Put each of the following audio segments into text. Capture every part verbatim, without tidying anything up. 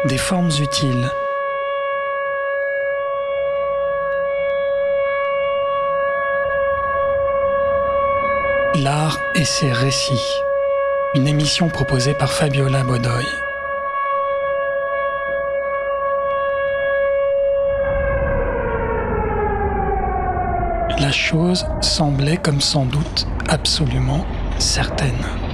Des formes utiles. L'art et ses récits. Une émission proposée par Fabiola Bodoy. La chose semblait comme sans doute absolument certaine.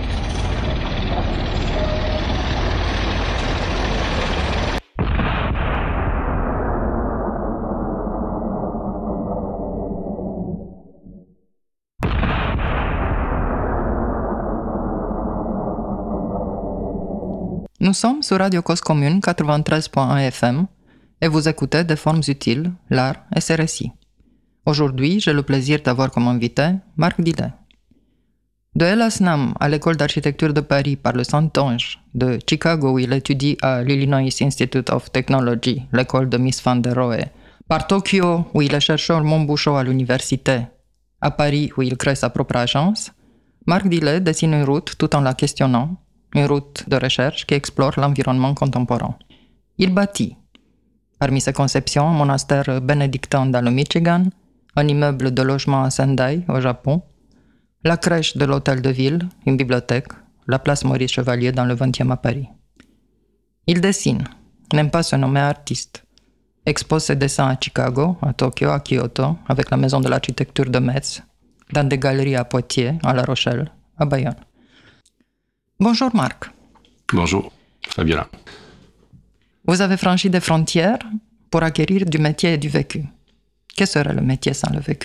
Nous sommes sur Radio Cause Commune quatre-vingt-treize point un F M et vous écoutez Des formes utiles, l'art et ses récits. Aujourd'hui, j'ai le plaisir d'avoir comme invité Marc Dillet. De Elasnam à l'école d'architecture de Paris par le Saint-Onge, de Chicago où il étudie à l'Illinois Institute of Technology, l'école de Mies van der Rohe, par Tokyo où il est chercheur Monbusho à l'université, à Paris où il crée sa propre agence, Marc Dillet dessine une route tout en la questionnant, une route de recherche qui explore l'environnement contemporain. Il bâtit, parmi ses conceptions, un monastère bénédictin dans le Michigan, un immeuble de logement à Sendai, au Japon, la crèche de l'hôtel de ville, une bibliothèque, la place Maurice Chevalier dans le vingtième à Paris. Il dessine, n'aime pas se nommer artiste, expose ses dessins à Chicago, à Tokyo, à Kyoto, avec la maison de l'architecture de Metz, dans des galeries à Poitiers, à La Rochelle, à Bayonne. Bonjour Marc. Bonjour Fabiola. Vous avez franchi des frontières pour acquérir du métier et du vécu. Que serait le métier sans le vécu ?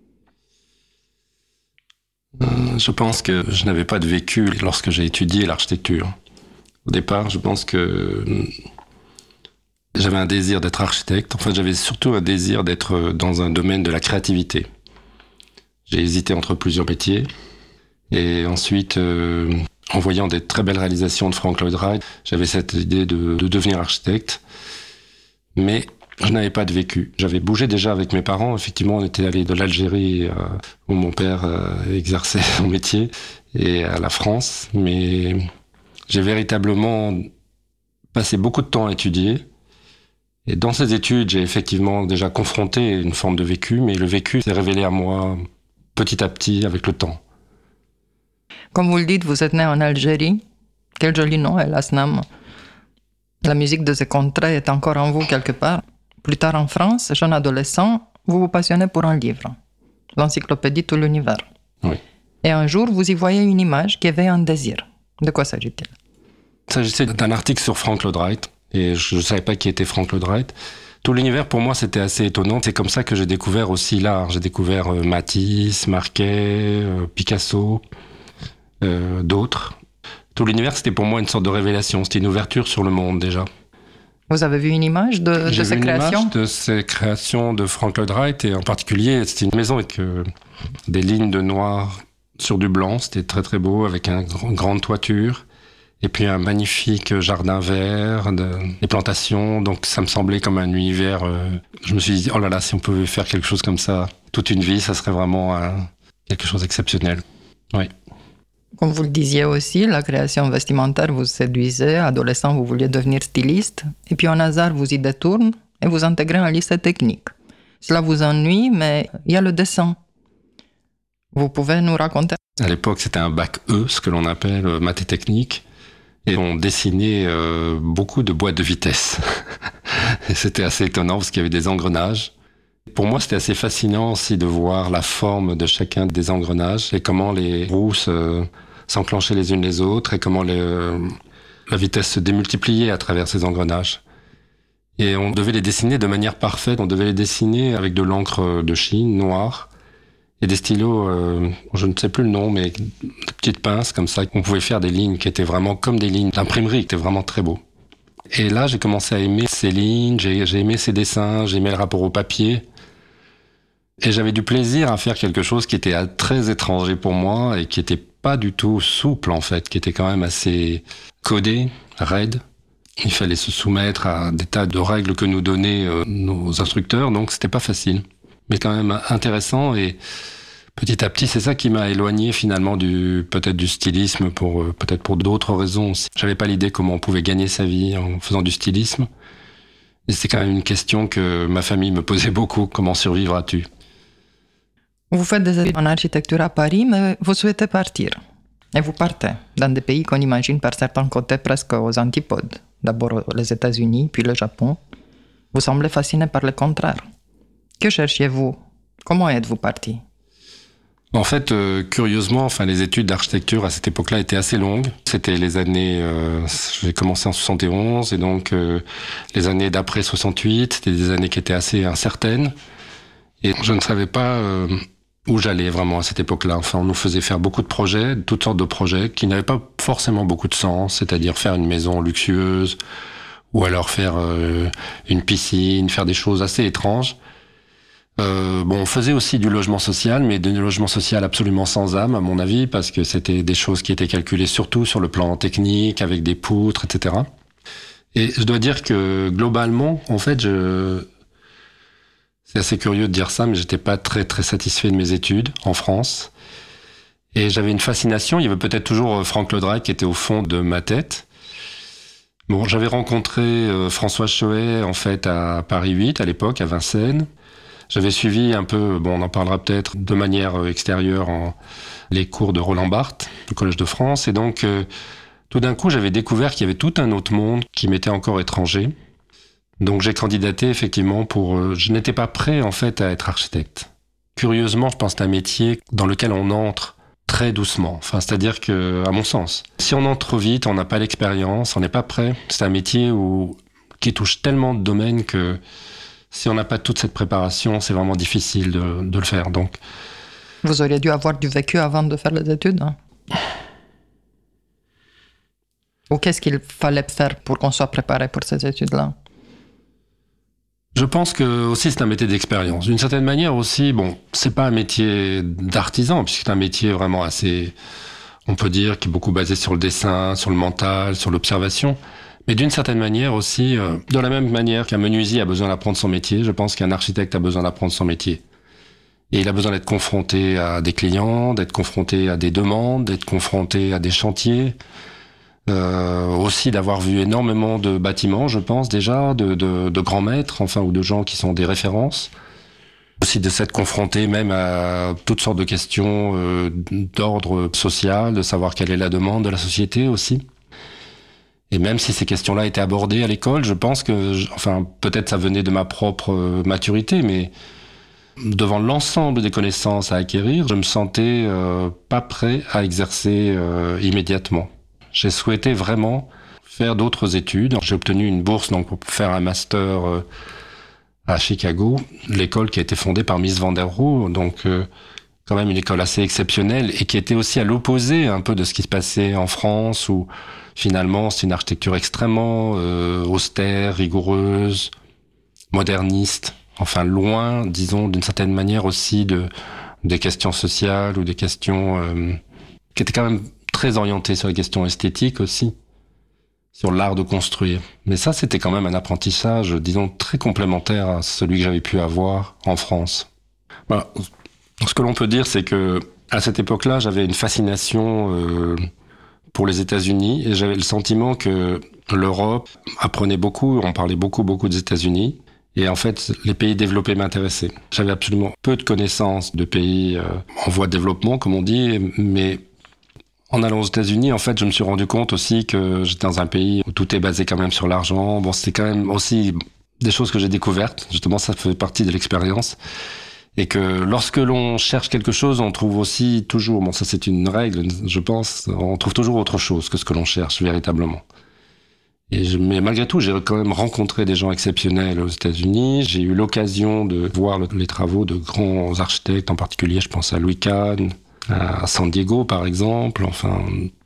Je pense que je n'avais pas de vécu lorsque j'ai étudié l'architecture. Au départ, je pense que j'avais un désir d'être architecte. En fait, j'avais surtout un désir d'être dans un domaine de la créativité. J'ai hésité entre plusieurs métiers. Et ensuite, euh, en voyant des très belles réalisations de Frank Lloyd Wright, j'avais cette idée de, de devenir architecte. Mais je n'avais pas de vécu. J'avais bougé déjà avec mes parents. Effectivement, on était allé de l'Algérie, euh, où mon père euh, exerçait son métier, et à la France. Mais j'ai véritablement passé beaucoup de temps à étudier. Et dans ces études, j'ai effectivement déjà confronté une forme de vécu, mais le vécu s'est révélé à moi petit à petit avec le temps. Comme vous le dites, vous êtes né en Algérie. Quel joli nom, Elasnam. La musique de ces contrées est encore en vous quelque part. Plus tard en France, jeune adolescent, vous vous passionnez pour un livre, l'encyclopédie Tout l'univers. Oui. Et un jour, vous y voyez une image qui éveille un désir. De quoi s'agit-il ? Il s'agissait d'un article sur Frank Lloyd Wright, et je ne savais pas qui était Frank Lloyd Wright. Tout l'univers, pour moi, c'était assez étonnant. C'est comme ça que j'ai découvert aussi l'art. J'ai découvert euh, Matisse, Marquet, euh, Picasso, euh, d'autres. Tout l'univers, c'était pour moi une sorte de révélation. C'était une ouverture sur le monde, déjà. Vous avez vu une image de, de J'ai ces vu créations ? J'ai vu une image de ces créations de Frank Lloyd Wright, et en particulier, c'était une maison avec euh, des lignes de noir sur du blanc. C'était très très beau, avec un, une grande toiture, et puis un magnifique jardin vert, de, des plantations. Donc ça me semblait comme un univers. Euh, je me suis dit, oh là là, si on pouvait faire quelque chose comme ça toute une vie, ça serait vraiment euh, quelque chose d'exceptionnel. Oui. Comme vous le disiez aussi, la création vestimentaire vous séduisait. Adolescent, vous vouliez devenir styliste. Et puis un hasard vous y détourne et vous intégrez un lycée technique. Cela vous ennuie, mais il y a le dessin. Vous pouvez nous raconter ? À l'époque, c'était un bac E, ce que l'on appelle euh, maths et technique. Et on dessinait euh, beaucoup de boîtes de vitesse. Et c'était assez étonnant parce qu'il y avait des engrenages. Pour moi, c'était assez fascinant aussi de voir la forme de chacun des engrenages et comment les roues se, s'enclenchaient les unes les autres et comment les, la vitesse se démultipliait à travers ces engrenages. Et on devait les dessiner de manière parfaite. On devait les dessiner avec de l'encre de Chine, noire, et des stylos, euh, je ne sais plus le nom, mais de petites pinces comme ça. On pouvait faire des lignes qui étaient vraiment comme des lignes d'imprimerie, qui étaient vraiment très beaux. Et là, j'ai commencé à aimer ces lignes, j'ai, j'ai aimé ces dessins, j'ai aimé le rapport au papier. Et j'avais du plaisir à faire quelque chose qui était très étranger pour moi et qui était pas du tout souple, en fait, qui était quand même assez codé, raide. Il fallait se soumettre à des tas de règles que nous donnaient euh, nos instructeurs, donc c'était pas facile. Mais quand même intéressant, et Petit à petit, c'est ça qui m'a éloigné finalement du peut-être du stylisme pour euh, peut-être pour d'autres raisons aussi. J'avais pas l'idée comment on pouvait gagner sa vie en faisant du stylisme. Et c'est quand même une question que ma famille me posait beaucoup. Comment survivras-tu? Vous faites des études en architecture à Paris, mais vous souhaitez partir. Et vous partez dans des pays qu'on imagine par certains côtés presque aux antipodes. D'abord les États-Unis, puis le Japon. Vous semblez fasciné par le contraire. Que cherchiez-vous? Comment êtes-vous parti? En fait, euh, curieusement, enfin, les études d'architecture à cette époque-là étaient assez longues. C'était les années... Euh, j'ai commencé en soixante et onze, et donc euh, les années d'après soixante-huit, c'était des années qui étaient assez incertaines. Et je ne savais pas euh, où j'allais vraiment à cette époque-là. Enfin, on nous faisait faire beaucoup de projets, toutes sortes de projets, qui n'avaient pas forcément beaucoup de sens, c'est-à-dire faire une maison luxueuse, ou alors faire euh, une piscine, faire des choses assez étranges. Euh, bon, on faisait aussi du logement social, mais du logement social absolument sans âme, à mon avis, parce que c'était des choses qui étaient calculées surtout sur le plan technique, avec des poutres, et cetera. Et je dois dire que globalement, en fait, je... c'est assez curieux de dire ça, mais j'étais pas très très satisfait de mes études en France. Et j'avais une fascination. Il y avait peut-être toujours Franck Ledrac qui était au fond de ma tête. Bon, j'avais rencontré euh, François Choët en fait à Paris huit à l'époque, à Vincennes. J'avais suivi un peu, bon, on en parlera peut-être de manière extérieure, en, les cours de Roland Barthes, du Collège de France. Et donc, euh, tout d'un coup, j'avais découvert qu'il y avait tout un autre monde qui m'était encore étranger. Donc, j'ai candidaté effectivement pour... Euh, je n'étais pas prêt, en fait, à être architecte. Curieusement, je pense que c'est un métier dans lequel on entre très doucement. Enfin, c'est-à-dire que, à mon sens, si on entre trop vite, on n'a pas l'expérience, on n'est pas prêt. C'est un métier où, qui touche tellement de domaines que... Si on n'a pas toute cette préparation, c'est vraiment difficile de, de le faire. Donc, vous auriez dû avoir du vécu avant de faire les études, hein? Ou qu'est-ce qu'il fallait faire pour qu'on soit préparé pour ces études-là? Je pense que aussi c'est un métier d'expérience. D'une certaine manière aussi, bon, c'est pas un métier d'artisan, puisque c'est un métier vraiment assez, on peut dire, qui est beaucoup basé sur le dessin, sur le mental, sur l'observation. Mais d'une certaine manière aussi, euh, de la même manière qu'un menuisier a besoin d'apprendre son métier, je pense qu'un architecte a besoin d'apprendre son métier. Et il a besoin d'être confronté à des clients, d'être confronté à des demandes, d'être confronté à des chantiers, euh, aussi d'avoir vu énormément de bâtiments, je pense déjà, de, de, de grands maîtres, enfin, ou de gens qui sont des références. Aussi de s'être confronté même à toutes sortes de questions euh, d'ordre social, de savoir quelle est la demande de la société aussi. Et même si ces questions-là étaient abordées à l'école, je pense que, enfin, peut-être ça venait de ma propre maturité, mais devant l'ensemble des connaissances à acquérir, je me sentais euh, pas prêt à exercer euh, immédiatement. J'ai souhaité vraiment faire d'autres études. J'ai obtenu une bourse donc pour faire un master euh, à Chicago, l'école qui a été fondée par Mies van der Rohe, donc euh, quand même une école assez exceptionnelle et qui était aussi à l'opposé un peu de ce qui se passait en France où finalement, c'est une architecture extrêmement euh, austère, rigoureuse, moderniste, enfin loin, disons, d'une certaine manière aussi de des questions sociales ou des questions euh, qui étaient quand même très orientées sur les questions esthétiques aussi, sur l'art de construire. Mais ça, c'était quand même un apprentissage, disons, très complémentaire à celui que j'avais pu avoir en France. Voilà. Ce que l'on peut dire, c'est que à cette époque-là, j'avais une fascination euh, pour les États-Unis et j'avais le sentiment que l'Europe apprenait beaucoup, on parlait beaucoup, beaucoup des États-Unis et en fait, les pays développés m'intéressaient. J'avais absolument peu de connaissances de pays euh, en voie de développement, comme on dit, mais en allant aux États-Unis, en fait, je me suis rendu compte aussi que j'étais dans un pays où tout est basé quand même sur l'argent. Bon, c'est quand même aussi des choses que j'ai découvertes. Justement, ça fait partie de l'expérience. Et que lorsque l'on cherche quelque chose, on trouve aussi toujours, bon ça c'est une règle, je pense, on trouve toujours autre chose que ce que l'on cherche véritablement. Et je, mais malgré tout, j'ai quand même rencontré des gens exceptionnels aux États-Unis. J'ai eu l'occasion de voir le, les travaux de grands architectes, en particulier, je pense à Louis Kahn, à San Diego par exemple, enfin,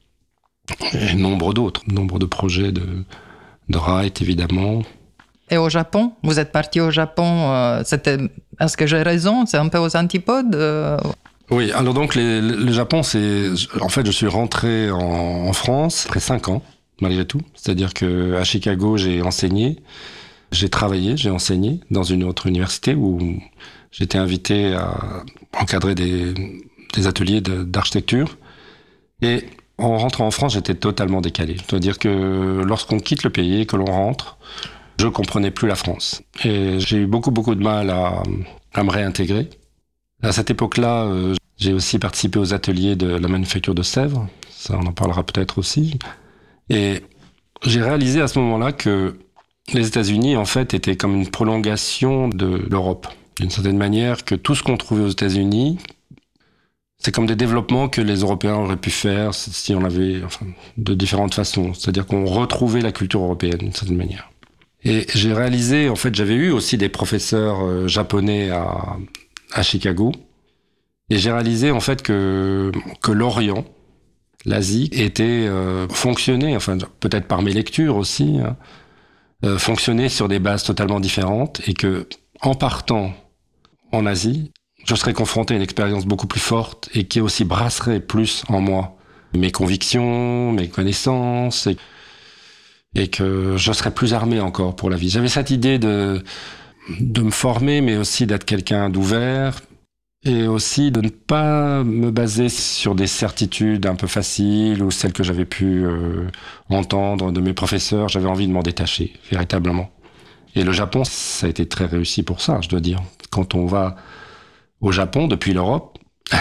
et nombre d'autres, nombre de projets de, de Wright évidemment. Et au Japon, vous êtes parti au Japon, euh, c'était, est-ce que j'ai raison, c'est un peu aux antipodes euh... Oui, alors donc les, le Japon, c'est, en fait je suis rentré en, en France après cinq ans, malgré tout. C'est-à-dire que à Chicago, j'ai enseigné, j'ai travaillé, j'ai enseigné dans une autre université où J'étais invité à encadrer des, des ateliers de, d'architecture. Et en rentrant en France, j'étais totalement décalé. C'est-à-dire que lorsqu'on quitte le pays et que l'on rentre, je comprenais plus la France. Et j'ai eu beaucoup, beaucoup de mal à, à me réintégrer. À cette époque-là, euh, j'ai aussi participé aux ateliers de la manufacture de Sèvres. Ça, on en parlera peut-être aussi. Et j'ai réalisé à ce moment-là que les États-Unis, en fait, étaient comme une prolongation de l'Europe. D'une certaine manière, que tout ce qu'on trouvait aux États-Unis, c'est comme des développements que les Européens auraient pu faire si on avait, enfin, de différentes façons. C'est-à-dire qu'on retrouvait la culture européenne, d'une certaine manière. Et j'ai réalisé, en fait, j'avais eu aussi des professeurs euh, japonais à, à Chicago. Et j'ai réalisé, en fait, que, que l'Orient, l'Asie, était euh, fonctionnait, enfin, peut-être par mes lectures aussi, hein, euh, fonctionnait sur des bases totalement différentes et que, en partant en Asie, je serais confronté à une expérience beaucoup plus forte et qui aussi brasserait plus en moi mes convictions, mes connaissances, et, et que je serais plus armé encore pour la vie. J'avais cette idée de, de me former, mais aussi d'être quelqu'un d'ouvert, et aussi de ne pas me baser sur des certitudes un peu faciles ou celles que j'avais pu euh, entendre de mes professeurs. J'avais envie de m'en détacher, véritablement. Et le Japon, ça a été très réussi pour ça, je dois dire. Quand on va au Japon, depuis l'Europe,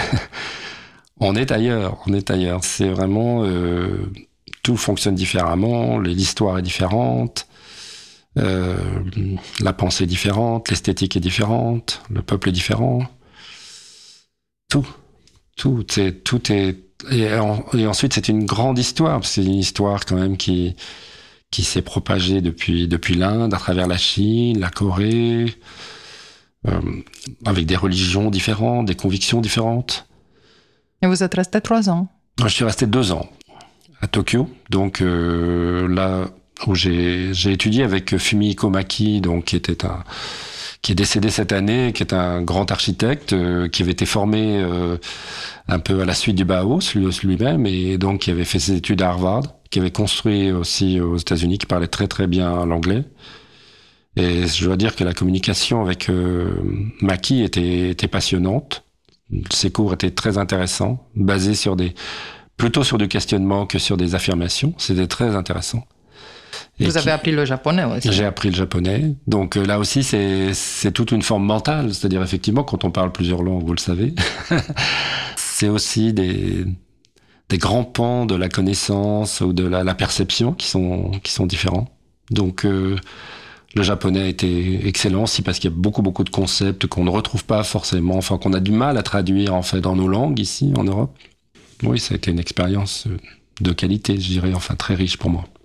on est ailleurs, on est ailleurs. C'est vraiment... Euh, tout fonctionne différemment, l'histoire est différente, euh, la pensée est différente, l'esthétique est différente, le peuple est différent. Tout, tout est... Tout est et, en, et ensuite, c'est une grande histoire. C'est une histoire quand même qui, qui s'est propagée depuis, depuis l'Inde, à travers la Chine, la Corée... Euh, avec des religions différentes, des convictions différentes. Et vous êtes resté trois ans? Je suis resté deux ans à Tokyo, donc euh, là où j'ai, j'ai étudié avec Fumihiko Maki, donc qui était un, qui est décédé cette année, qui est un grand architecte, euh, qui avait été formé euh, un peu à la suite du Bauhaus lui, lui-même, et donc qui avait fait ses études à Harvard, qui avait construit aussi aux États-Unis, qui parlait très très bien l'anglais. Et je dois dire que la communication avec euh, Maki était, était passionnante. Ses cours étaient très intéressants, basés sur des, plutôt sur du questionnement que sur des affirmations. C'était très intéressant. Et vous avez qui, appris le japonais aussi? J'ai appris le japonais. Donc euh, là aussi, c'est, c'est toute une forme mentale. C'est-à-dire, effectivement, quand on parle plusieurs langues, vous le savez, c'est aussi des, des grands pans de la connaissance ou de la, la perception qui sont, qui sont différents. Donc... Euh, Le japonais a été excellent aussi parce qu'il y a beaucoup, beaucoup de concepts qu'on ne retrouve pas forcément, enfin qu'on a du mal à traduire en fait dans nos langues ici en Europe. Oui, ça a été une expérience de qualité, je dirais, enfin très riche pour moi.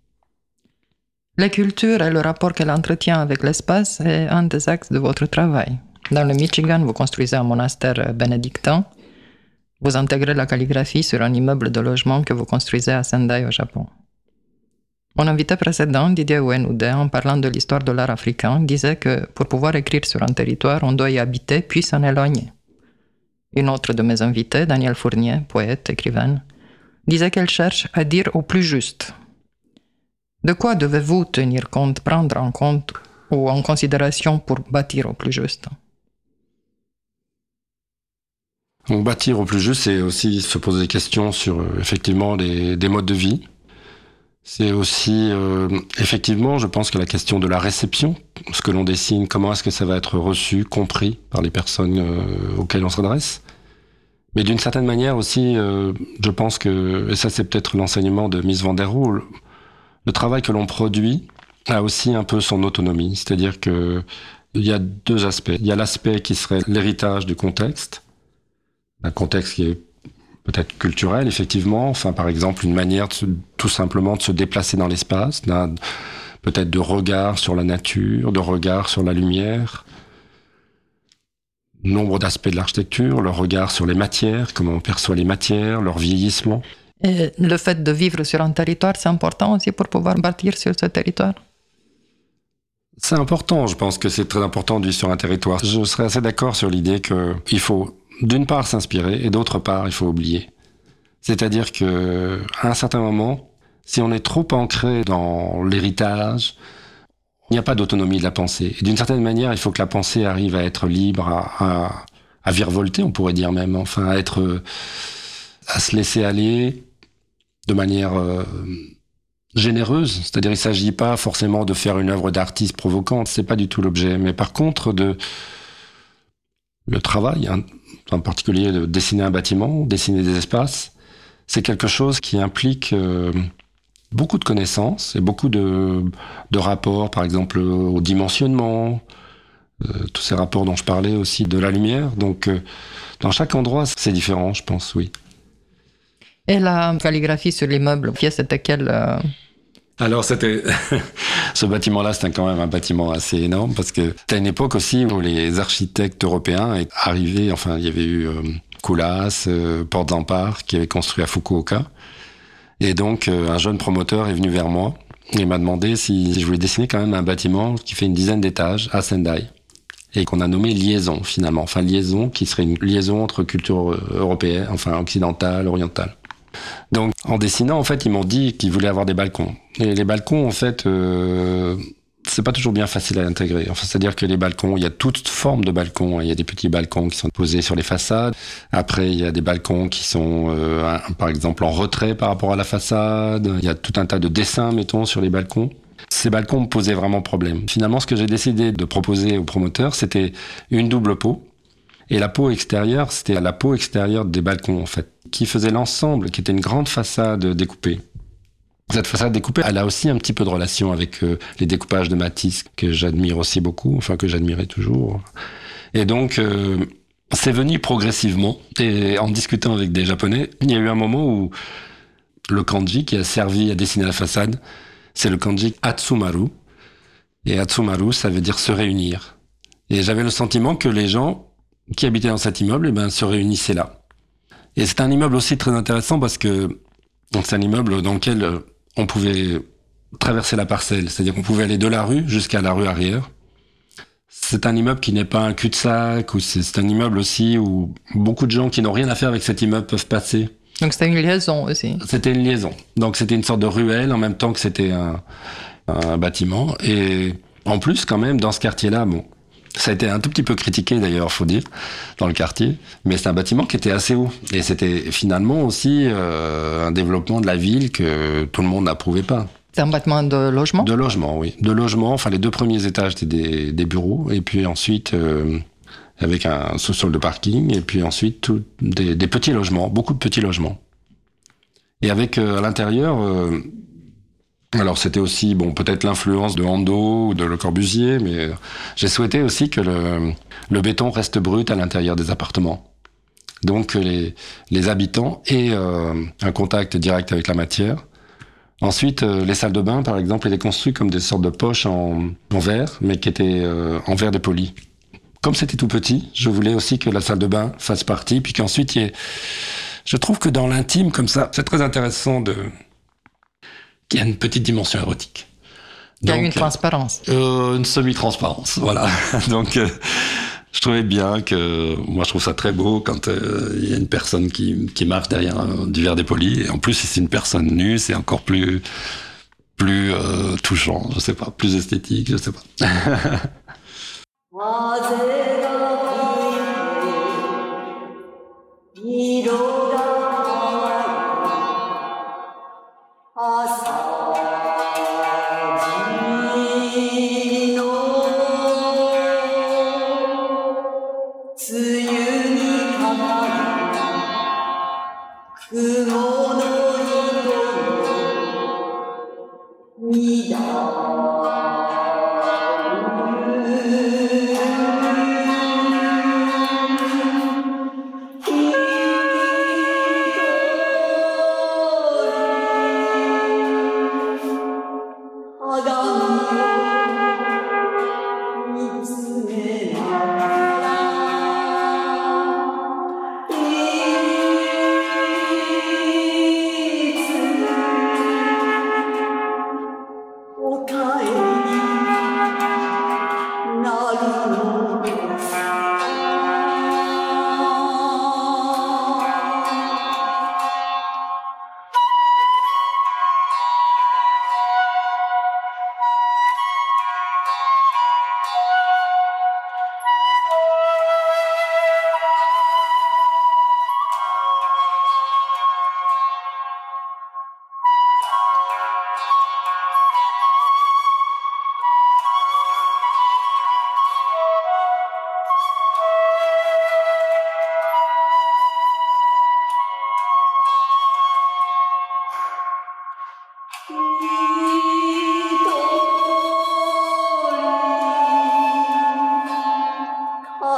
La culture et le rapport qu'elle entretient avec l'espace est un des axes de votre travail. Dans le Michigan, vous construisez un monastère bénédictin. Vous intégrez la calligraphie sur un immeuble de logement que vous construisez à Sendai au Japon. Mon invité précédent, Didier Ouénoudé, en parlant de l'histoire de l'art africain, disait que pour pouvoir écrire sur un territoire, on doit y habiter puis s'en éloigner. Une autre de mes invités, Danielle Fournier, poète, écrivaine, disait qu'elle cherche à dire au plus juste. De quoi devez-vous tenir compte, prendre en compte ou en considération pour bâtir au plus juste? Donc, bâtir au plus juste, c'est aussi se poser des questions sur euh, effectivement des, des modes de vie. C'est aussi, euh, effectivement, je pense que la question de la réception, ce que l'on dessine, comment est-ce que ça va être reçu, compris par les personnes euh, auxquelles on s'adresse. Mais d'une certaine manière aussi, euh, je pense que, et ça c'est peut-être l'enseignement de Mies van der Rohe, le travail que l'on produit a aussi un peu son autonomie. C'est-à-dire que il y a deux aspects. Il y a l'aspect qui serait l'héritage du contexte, un contexte qui est peut-être culturel, effectivement. Enfin, par exemple, une manière de se, tout simplement de se déplacer dans l'espace, d'un, peut-être de regard sur la nature, de regard sur la lumière. Nombre d'aspects de l'architecture, le regard sur les matières, comment on perçoit les matières, leur vieillissement. Et le fait de vivre sur un territoire, c'est important aussi pour pouvoir bâtir sur ce territoire? C'est important, je pense que c'est très important de vivre sur un territoire. Je serais assez d'accord sur l'idée qu'il faut d'une part s'inspirer et d'autre part il faut oublier. C'est-à-dire que à un certain moment, si on est trop ancré dans l'héritage, Il n'y a pas d'autonomie de la pensée. Et d'une certaine manière, il faut que la pensée arrive à être libre, à, à, à virevolter, on pourrait dire même, enfin, à être, à se laisser aller de manière euh, généreuse. C'est-à-dire, il ne s'agit pas forcément de faire une œuvre d'artiste provocante, c'est pas du tout l'objet. Mais par contre, de le travail, hein, en particulier de dessiner un bâtiment, dessiner des espaces, c'est quelque chose qui implique euh, beaucoup de connaissances et beaucoup de, de rapports, par exemple au dimensionnement, euh, tous ces rapports dont je parlais aussi, de la lumière. Donc, euh, dans chaque endroit, c'est différent, je pense, oui. Et la calligraphie sur l'immeuble, c'était quelle euh... Alors, c'était ce bâtiment-là, c'était quand même un bâtiment assez énorme parce que c'était une époque aussi où les architectes européens étaient arrivés. Enfin, il y avait eu euh, Koulas, euh, Portes-en-Part, qui avait construit à Fukuoka. Et donc, euh, un jeune promoteur est venu vers moi et m'a demandé si je voulais dessiner quand même un bâtiment qui fait une dizaine d'étages à Sendai et qu'on a nommé Liaison, finalement. Enfin, Liaison, qui serait une liaison entre culture européenne, enfin occidentale, orientale. Donc, en dessinant, en fait, ils m'ont dit qu'ils voulaient avoir des balcons. Et les balcons, en fait, euh, c'est pas toujours bien facile à intégrer. Enfin, c'est-à-dire que les balcons, il y a toutes formes de balcons. Il y a des petits balcons qui sont posés sur les façades. Après, il y a des balcons qui sont, euh, par exemple, en retrait par rapport à la façade. Il y a tout un tas de dessins, mettons, sur les balcons. Ces balcons me posaient vraiment problème. Finalement, ce que j'ai décidé de proposer aux promoteurs, c'était une double peau. Et la peau extérieure, c'était la peau extérieure des balcons, en fait, qui faisait l'ensemble, qui était une grande façade découpée. Cette façade découpée, elle a aussi un petit peu de relation avec euh, les découpages de Matisse, que j'admire aussi beaucoup, enfin que j'admirais toujours. Et donc, euh, c'est venu progressivement. Et en discutant avec des Japonais, il y a eu un moment où le kanji qui a servi à dessiner la façade, c'est le kanji Atsumaru. Et Atsumaru, ça veut dire se réunir. Et j'avais le sentiment que les gens qui habitaient dans cet immeuble, eh ben, se réunissaient là. Et c'est un immeuble aussi très intéressant parce que donc c'est un immeuble dans lequel on pouvait traverser la parcelle, c'est-à-dire qu'on pouvait aller de la rue jusqu'à la rue arrière. C'est un immeuble qui n'est pas un cul-de-sac, ou c'est, c'est un immeuble aussi où beaucoup de gens qui n'ont rien à faire avec cet immeuble peuvent passer. Donc c'était une liaison aussi. C'était une liaison. Donc c'était une sorte de ruelle en même temps que c'était un, un bâtiment. Et en plus, quand même, dans ce quartier-là, bon, ça a été un tout petit peu critiqué d'ailleurs, faut dire, dans le quartier, mais c'est un bâtiment qui était assez haut. Et c'était finalement aussi euh, un développement de la ville que tout le monde n'approuvait pas. C'est un bâtiment de logement ? De logement, oui. De logement, enfin les deux premiers étages étaient des, des bureaux, et puis ensuite euh, avec un sous-sol de parking, et puis ensuite tout, des, des petits logements, beaucoup de petits logements. Et avec euh, à l'intérieur... Euh, Alors c'était aussi, bon, peut-être l'influence de Ando ou de Le Corbusier, mais j'ai souhaité aussi que le, le béton reste brut à l'intérieur des appartements. Donc que les, les habitants aient euh, un contact direct avec la matière. Ensuite, euh, les salles de bain, par exemple, étaient construites comme des sortes de poches en, en verre, mais qui étaient euh, en verre dépoli. Comme c'était tout petit, je voulais aussi que la salle de bain fasse partie, puis qu'ensuite il y ait... Je trouve que dans l'intime, comme ça, c'est très intéressant de... qu'il y a une petite dimension érotique. Il y a une transparence. Euh, une semi-transparence, voilà. Donc, euh, je trouvais bien que... Moi, je trouve ça très beau quand euh, il y a une personne qui, qui marche derrière un, du verre dépoli. Et en plus, si c'est une personne nue, c'est encore plus, plus euh, touchant, je sais pas, plus esthétique, je sais pas.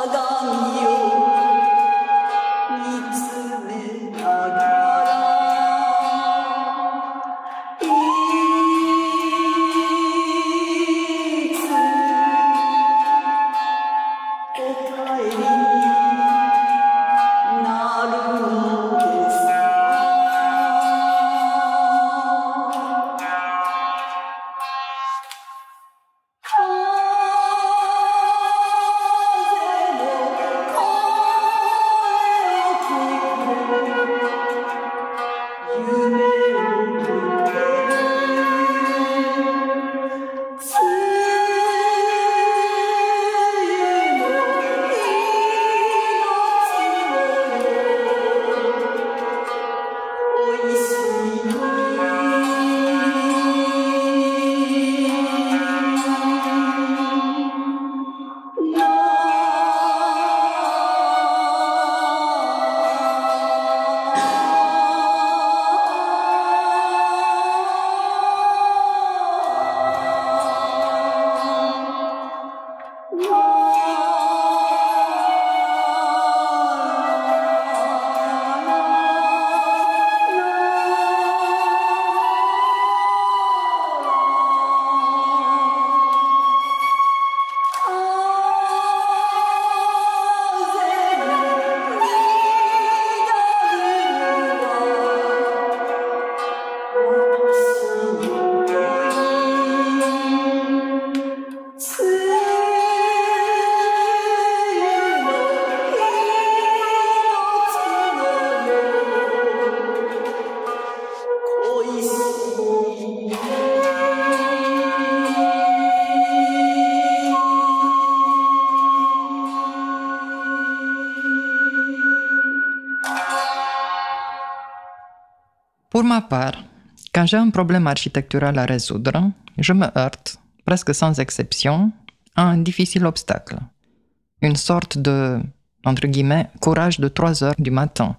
Pour ma part, quand j'ai un problème architectural à résoudre, je me heurte, presque sans exception, à un difficile obstacle. Une sorte de, entre guillemets, courage de trois heures du matin,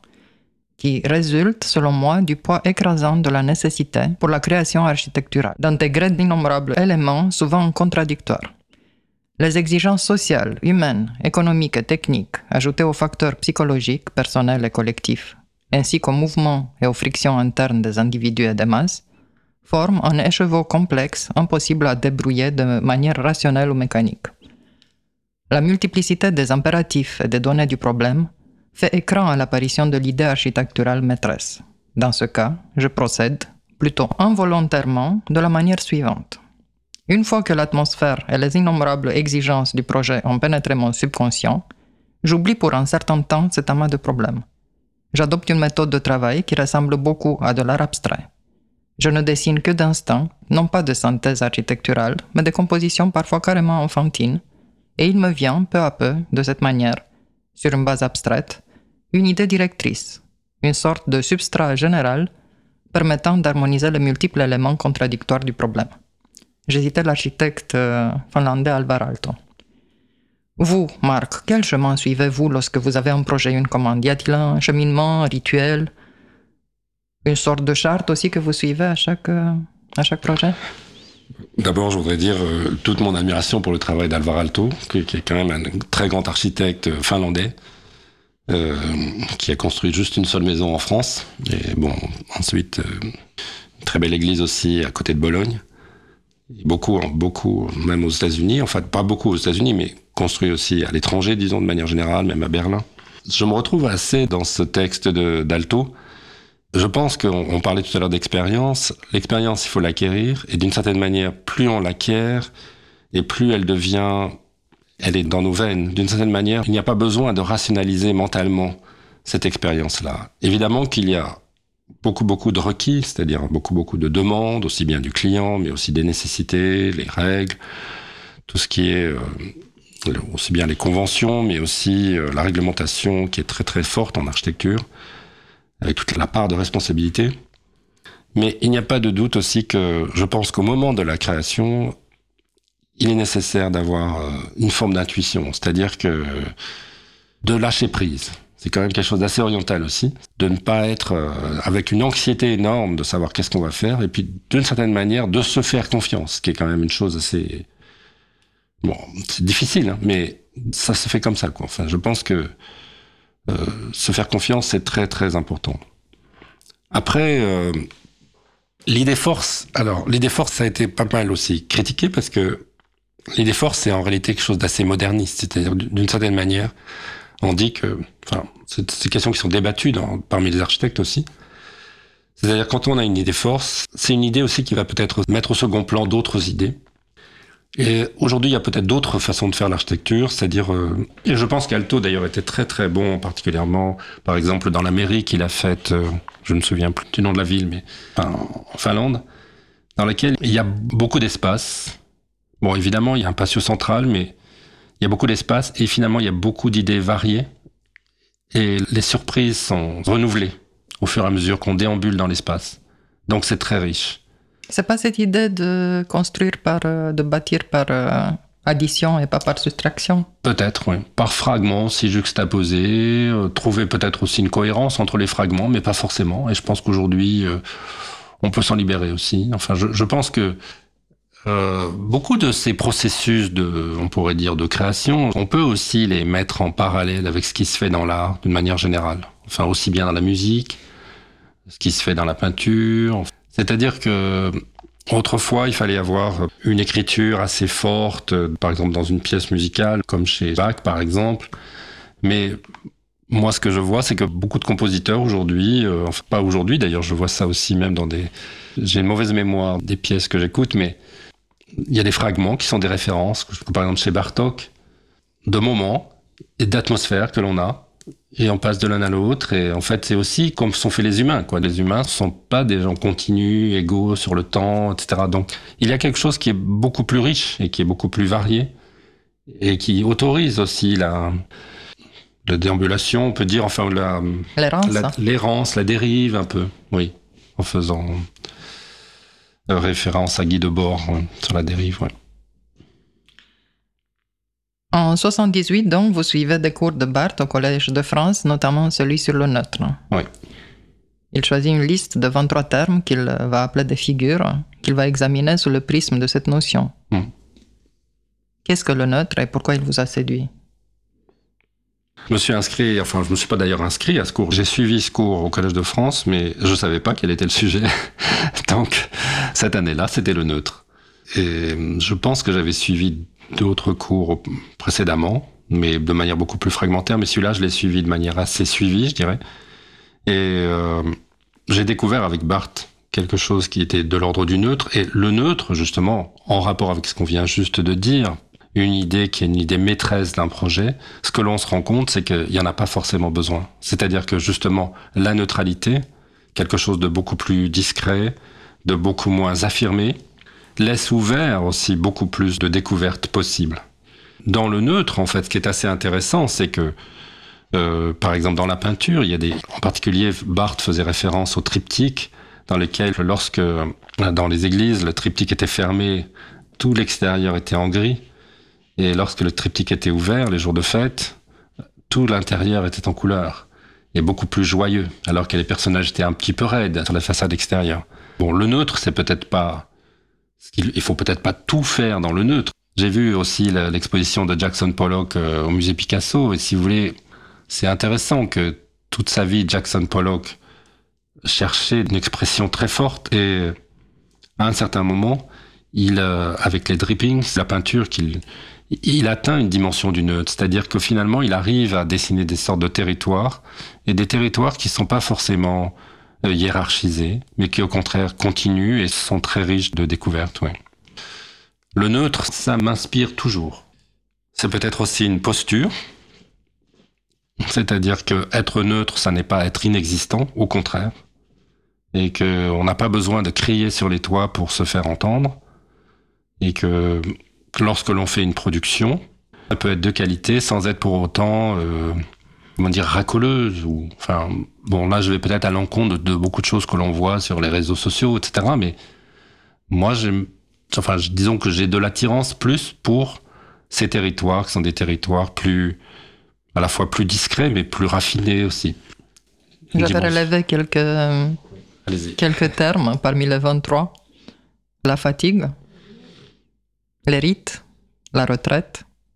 qui résulte, selon moi, du poids écrasant de la nécessité pour la création architecturale, d'intégrer d'innombrables éléments souvent contradictoires. Les exigences sociales, humaines, économiques et techniques, ajoutées aux facteurs psychologiques, personnels et collectifs, ainsi qu'aux mouvements et aux frictions internes des individus et des masses, forment un écheveau complexe impossible à débrouiller de manière rationnelle ou mécanique. La multiplicité des impératifs et des données du problème fait écran à l'apparition de l'idée architecturale maîtresse. Dans ce cas, je procède, plutôt involontairement, de la manière suivante. Une fois que l'atmosphère et les innombrables exigences du projet ont pénétré mon subconscient, j'oublie pour un certain temps cet amas de problèmes. J'adopte une méthode de travail qui ressemble beaucoup à de l'art abstrait. Je ne dessine que d'instinct, non pas de synthèse architecturale, mais de compositions parfois carrément enfantines, et il me vient, peu à peu, de cette manière, sur une base abstraite, une idée directrice, une sorte de substrat général permettant d'harmoniser les multiples éléments contradictoires du problème. J'ai cité l'architecte euh, finlandais Alvar Aalto. Vous, Marc, quel chemin suivez-vous lorsque vous avez un projet, une commande? Y a-t-il un cheminement, un rituel, une sorte de charte aussi que vous suivez à chaque, euh, à chaque projet? D'abord, je voudrais dire euh, toute mon admiration pour le travail d'Alvar Aalto, qui, qui est quand même un très grand architecte finlandais, euh, qui a construit juste une seule maison en France. Et bon, ensuite, euh, une très belle église aussi à côté de Bologne. Beaucoup, beaucoup, même aux États-Unis, enfin pas beaucoup aux États-Unis, mais construit aussi à l'étranger, disons, de manière générale, même à Berlin. Je me retrouve assez dans ce texte de, d'Aalto. Je pense qu'on on parlait tout à l'heure d'expérience. L'expérience, il faut l'acquérir, et d'une certaine manière, plus on l'acquiert, et plus elle devient, elle est dans nos veines. D'une certaine manière, il n'y a pas besoin de rationaliser mentalement cette expérience-là. Évidemment qu'il y a beaucoup, beaucoup de requis, c'est-à-dire beaucoup, beaucoup de demandes, aussi bien du client, mais aussi des nécessités, les règles, tout ce qui est euh, aussi bien les conventions, mais aussi euh, la réglementation qui est très, très forte en architecture, avec toute la part de responsabilité. Mais il n'y a pas de doute aussi que je pense qu'au moment de la création, il est nécessaire d'avoir euh, une forme d'intuition, c'est-à-dire que de lâcher prise. C'est quand même quelque chose d'assez oriental aussi, de ne pas être euh, avec une anxiété énorme de savoir qu'est-ce qu'on va faire, et puis d'une certaine manière de se faire confiance, qui est quand même une chose assez... Bon, c'est difficile, hein, mais ça se fait comme ça, quoi. Enfin, je pense que euh, se faire confiance, c'est très, très important. Après, euh, l'idée force, alors, l'idée force, ça a été pas mal aussi critiqué parce que l'idée force, c'est en réalité quelque chose d'assez moderniste. C'est-à-dire, d'une certaine manière, on dit que, enfin, c'est, c'est des questions qui sont débattues dans, parmi les architectes aussi. C'est-à-dire, quand on a une idée force, c'est une idée aussi qui va peut-être mettre au second plan d'autres idées. Et aujourd'hui, il y a peut-être d'autres façons de faire l'architecture, c'est-à-dire, euh, et je pense qu'Aalto d'ailleurs était très très bon, particulièrement, par exemple, dans la mairie qu'il a faite, euh, je ne me souviens plus du nom de la ville, mais enfin, en Finlande, dans laquelle il y a beaucoup d'espace. Bon, évidemment, il y a un patio central, mais il y a beaucoup d'espace, et finalement, il y a beaucoup d'idées variées, et les surprises sont renouvelées au fur et à mesure qu'on déambule dans l'espace. Donc c'est très riche. C'est pas cette idée de construire par, de bâtir par euh, addition et pas par soustraction? Peut-être, oui. Par fragments, si juxtaposés, euh, trouver peut-être aussi une cohérence entre les fragments, mais pas forcément. Et je pense qu'aujourd'hui, euh, on peut s'en libérer aussi. Enfin, je, je pense que euh, beaucoup de ces processus de, on pourrait dire, de création, on peut aussi les mettre en parallèle avec ce qui se fait dans l'art d'une manière générale. Enfin, aussi bien dans la musique, ce qui se fait dans la peinture. C'est-à-dire que autrefois, il fallait avoir une écriture assez forte, par exemple dans une pièce musicale, comme chez Bach, par exemple. Mais moi, ce que je vois, c'est que beaucoup de compositeurs aujourd'hui, euh, enfin pas aujourd'hui d'ailleurs, je vois ça aussi même dans des... J'ai une mauvaise mémoire des pièces que j'écoute, mais il y a des fragments qui sont des références, par exemple chez Bartók, de moments et d'atmosphères que l'on a. Et on passe de l'un à l'autre, et en fait, c'est aussi comme sont faits les humains, quoi. Les humains ne sont pas des gens continus, égaux sur le temps, et cetera. Donc, il y a quelque chose qui est beaucoup plus riche et qui est beaucoup plus varié, et qui autorise aussi la, la déambulation, on peut dire, enfin, la, l'errance, la, l'errance, la dérive, un peu, oui, en faisant euh, référence à Guy Debord, ouais, sur la dérive, ouais. En soixante-dix-huit, donc, vous suivez des cours de Barthes au Collège de France, notamment celui sur le neutre. Oui. Il choisit une liste de vingt-trois termes qu'il va appeler des figures, qu'il va examiner sous le prisme de cette notion. Mm. Qu'est-ce que le neutre et pourquoi il vous a séduit? Je me suis inscrit, enfin, je ne me suis pas d'ailleurs inscrit à ce cours. J'ai suivi ce cours au Collège de France, mais je ne savais pas quel était le sujet. Donc, cette année-là, c'était le neutre. Et je pense que j'avais suivi d'autres cours précédemment, mais de manière beaucoup plus fragmentaire. Mais celui-là, je l'ai suivi de manière assez suivie, je dirais. Et euh, j'ai découvert avec Barthes quelque chose qui était de l'ordre du neutre. Et le neutre, justement, en rapport avec ce qu'on vient juste de dire, une idée qui est une idée maîtresse d'un projet, ce que l'on se rend compte, c'est qu'il n'y en a pas forcément besoin. C'est-à-dire que, justement, la neutralité, quelque chose de beaucoup plus discret, de beaucoup moins affirmé, laisse ouvert aussi beaucoup plus de découvertes possibles. Dans le neutre, en fait, ce qui est assez intéressant, c'est que, euh, par exemple, dans la peinture, il y a des, en particulier, Barthes faisait référence au triptyque, dans lesquels, lorsque, dans les églises, le triptyque était fermé, tout l'extérieur était en gris, et lorsque le triptyque était ouvert, les jours de fête, tout l'intérieur était en couleur, et beaucoup plus joyeux, alors que les personnages étaient un petit peu raides sur la façade extérieure. Bon, le neutre, c'est peut-être pas... Il faut peut-être pas tout faire dans le neutre. J'ai vu aussi l'exposition de Jackson Pollock au musée Picasso, et si vous voulez, c'est intéressant que toute sa vie, Jackson Pollock cherchait une expression très forte, et à un certain moment, il, avec les drippings, la peinture, qu'il, il atteint une dimension du neutre, c'est-à-dire que finalement, il arrive à dessiner des sortes de territoires, et des territoires qui sont pas forcément hiérarchisés, mais qui au contraire continuent et sont très riches de découvertes. Ouais. Le neutre, ça m'inspire toujours. C'est peut-être aussi une posture, c'est-à-dire que être neutre, ça n'est pas être inexistant, au contraire, et qu'on n'a pas besoin de crier sur les toits pour se faire entendre, et que lorsque l'on fait une production, elle peut être de qualité sans être pour autant... Euh, comment dire, racoleuse, ou, enfin, bon, là, je vais peut-être à l'encontre de, de beaucoup de choses que l'on voit sur les réseaux sociaux, et cetera, mais moi, j'aime, enfin, disons que j'ai de l'attirance plus pour ces territoires, qui sont des territoires plus, à la fois plus discrets, mais plus raffinés aussi. Vous avez relevé quelques, Allez-y. quelques termes parmi les vingt-trois. La fatigue, les rites, la retraite,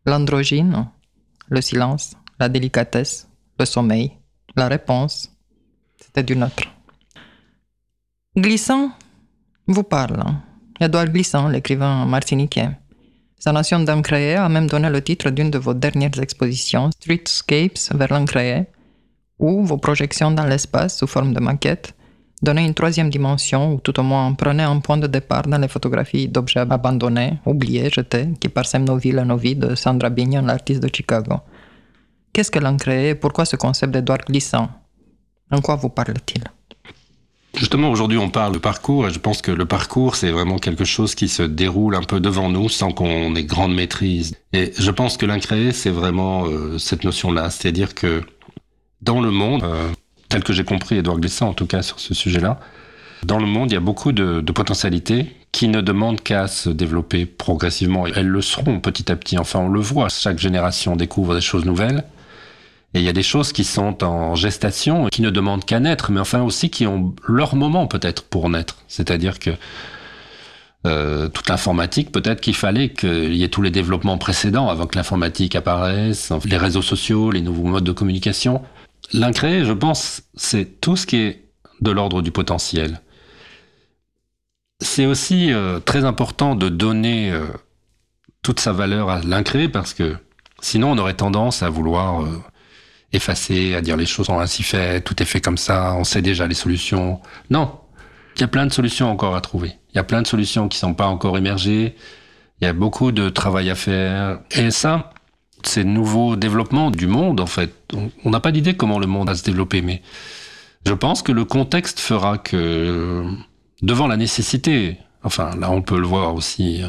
l'androgyne, le silence, la délicatesse, le sommeil, la réponse, c'était d'une autre. Glissant vous parle. Édouard Glissant, l'écrivain martiniquais. Sa notion d'encréé a même donné le titre d'une de vos dernières expositions, Streetscapes vers l'encréé, où vos projections dans l'espace sous forme de maquettes donnaient une troisième dimension, ou tout au moins prenaient un point de départ dans les photographies d'objets abandonnés, oubliés, jetés, qui parsèment nos villes et nos vies de Sandra Binion, l'artiste de Chicago. Qu'est-ce que l'encréé et pourquoi ce concept d'Édouard Glissant? En quoi vous parle-t-il? Justement, aujourd'hui, on parle de parcours, et je pense que le parcours, c'est vraiment quelque chose qui se déroule un peu devant nous, sans qu'on ait grande maîtrise. Et je pense que l'incréé, c'est vraiment euh, cette notion-là, c'est-à-dire que dans le monde, euh, tel que j'ai compris Édouard Glissant, en tout cas sur ce sujet-là, dans le monde, il y a beaucoup de, de potentialités qui ne demandent qu'à se développer progressivement. Elles le seront petit à petit, enfin on le voit, chaque génération découvre des choses nouvelles. Et il y a des choses qui sont en gestation, qui ne demandent qu'à naître, mais enfin aussi qui ont leur moment peut-être pour naître. C'est-à-dire que euh, toute l'informatique, peut-être qu'il fallait qu'il y ait tous les développements précédents avant que l'informatique apparaisse, les réseaux sociaux, les nouveaux modes de communication. L'incréé, je pense, c'est tout ce qui est de l'ordre du potentiel. C'est aussi euh, très important de donner euh, toute sa valeur à l'incréé, parce que sinon on aurait tendance à vouloir... Euh, effacer, à dire les choses sont ainsi faites, tout est fait comme ça, on sait déjà les solutions. Non, il y a plein de solutions encore à trouver. Il y a plein de solutions qui ne sont pas encore émergées. Il y a beaucoup de travail à faire. Et ça, ces nouveaux développements du monde, en fait, on n'a pas d'idée comment le monde va se développer, mais je pense que le contexte fera que, devant la nécessité, enfin là on peut le voir aussi,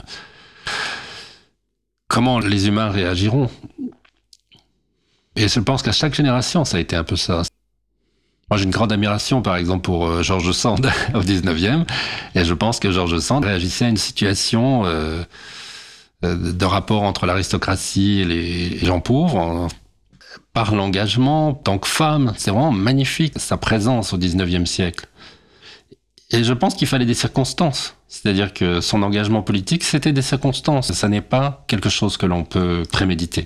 comment les humains réagiront. Et je pense qu'à chaque génération, ça a été un peu ça. Moi, j'ai une grande admiration, par exemple, pour George Sand au dix-neuvième. Et je pense que George Sand réagissait à une situation euh, de rapport entre l'aristocratie et les gens pauvres, par l'engagement, en tant que femme. C'est vraiment magnifique, sa présence au dix-neuvième siècle. Et je pense qu'il fallait des circonstances. C'est-à-dire que son engagement politique, c'était des circonstances. Ça n'est pas quelque chose que l'on peut préméditer.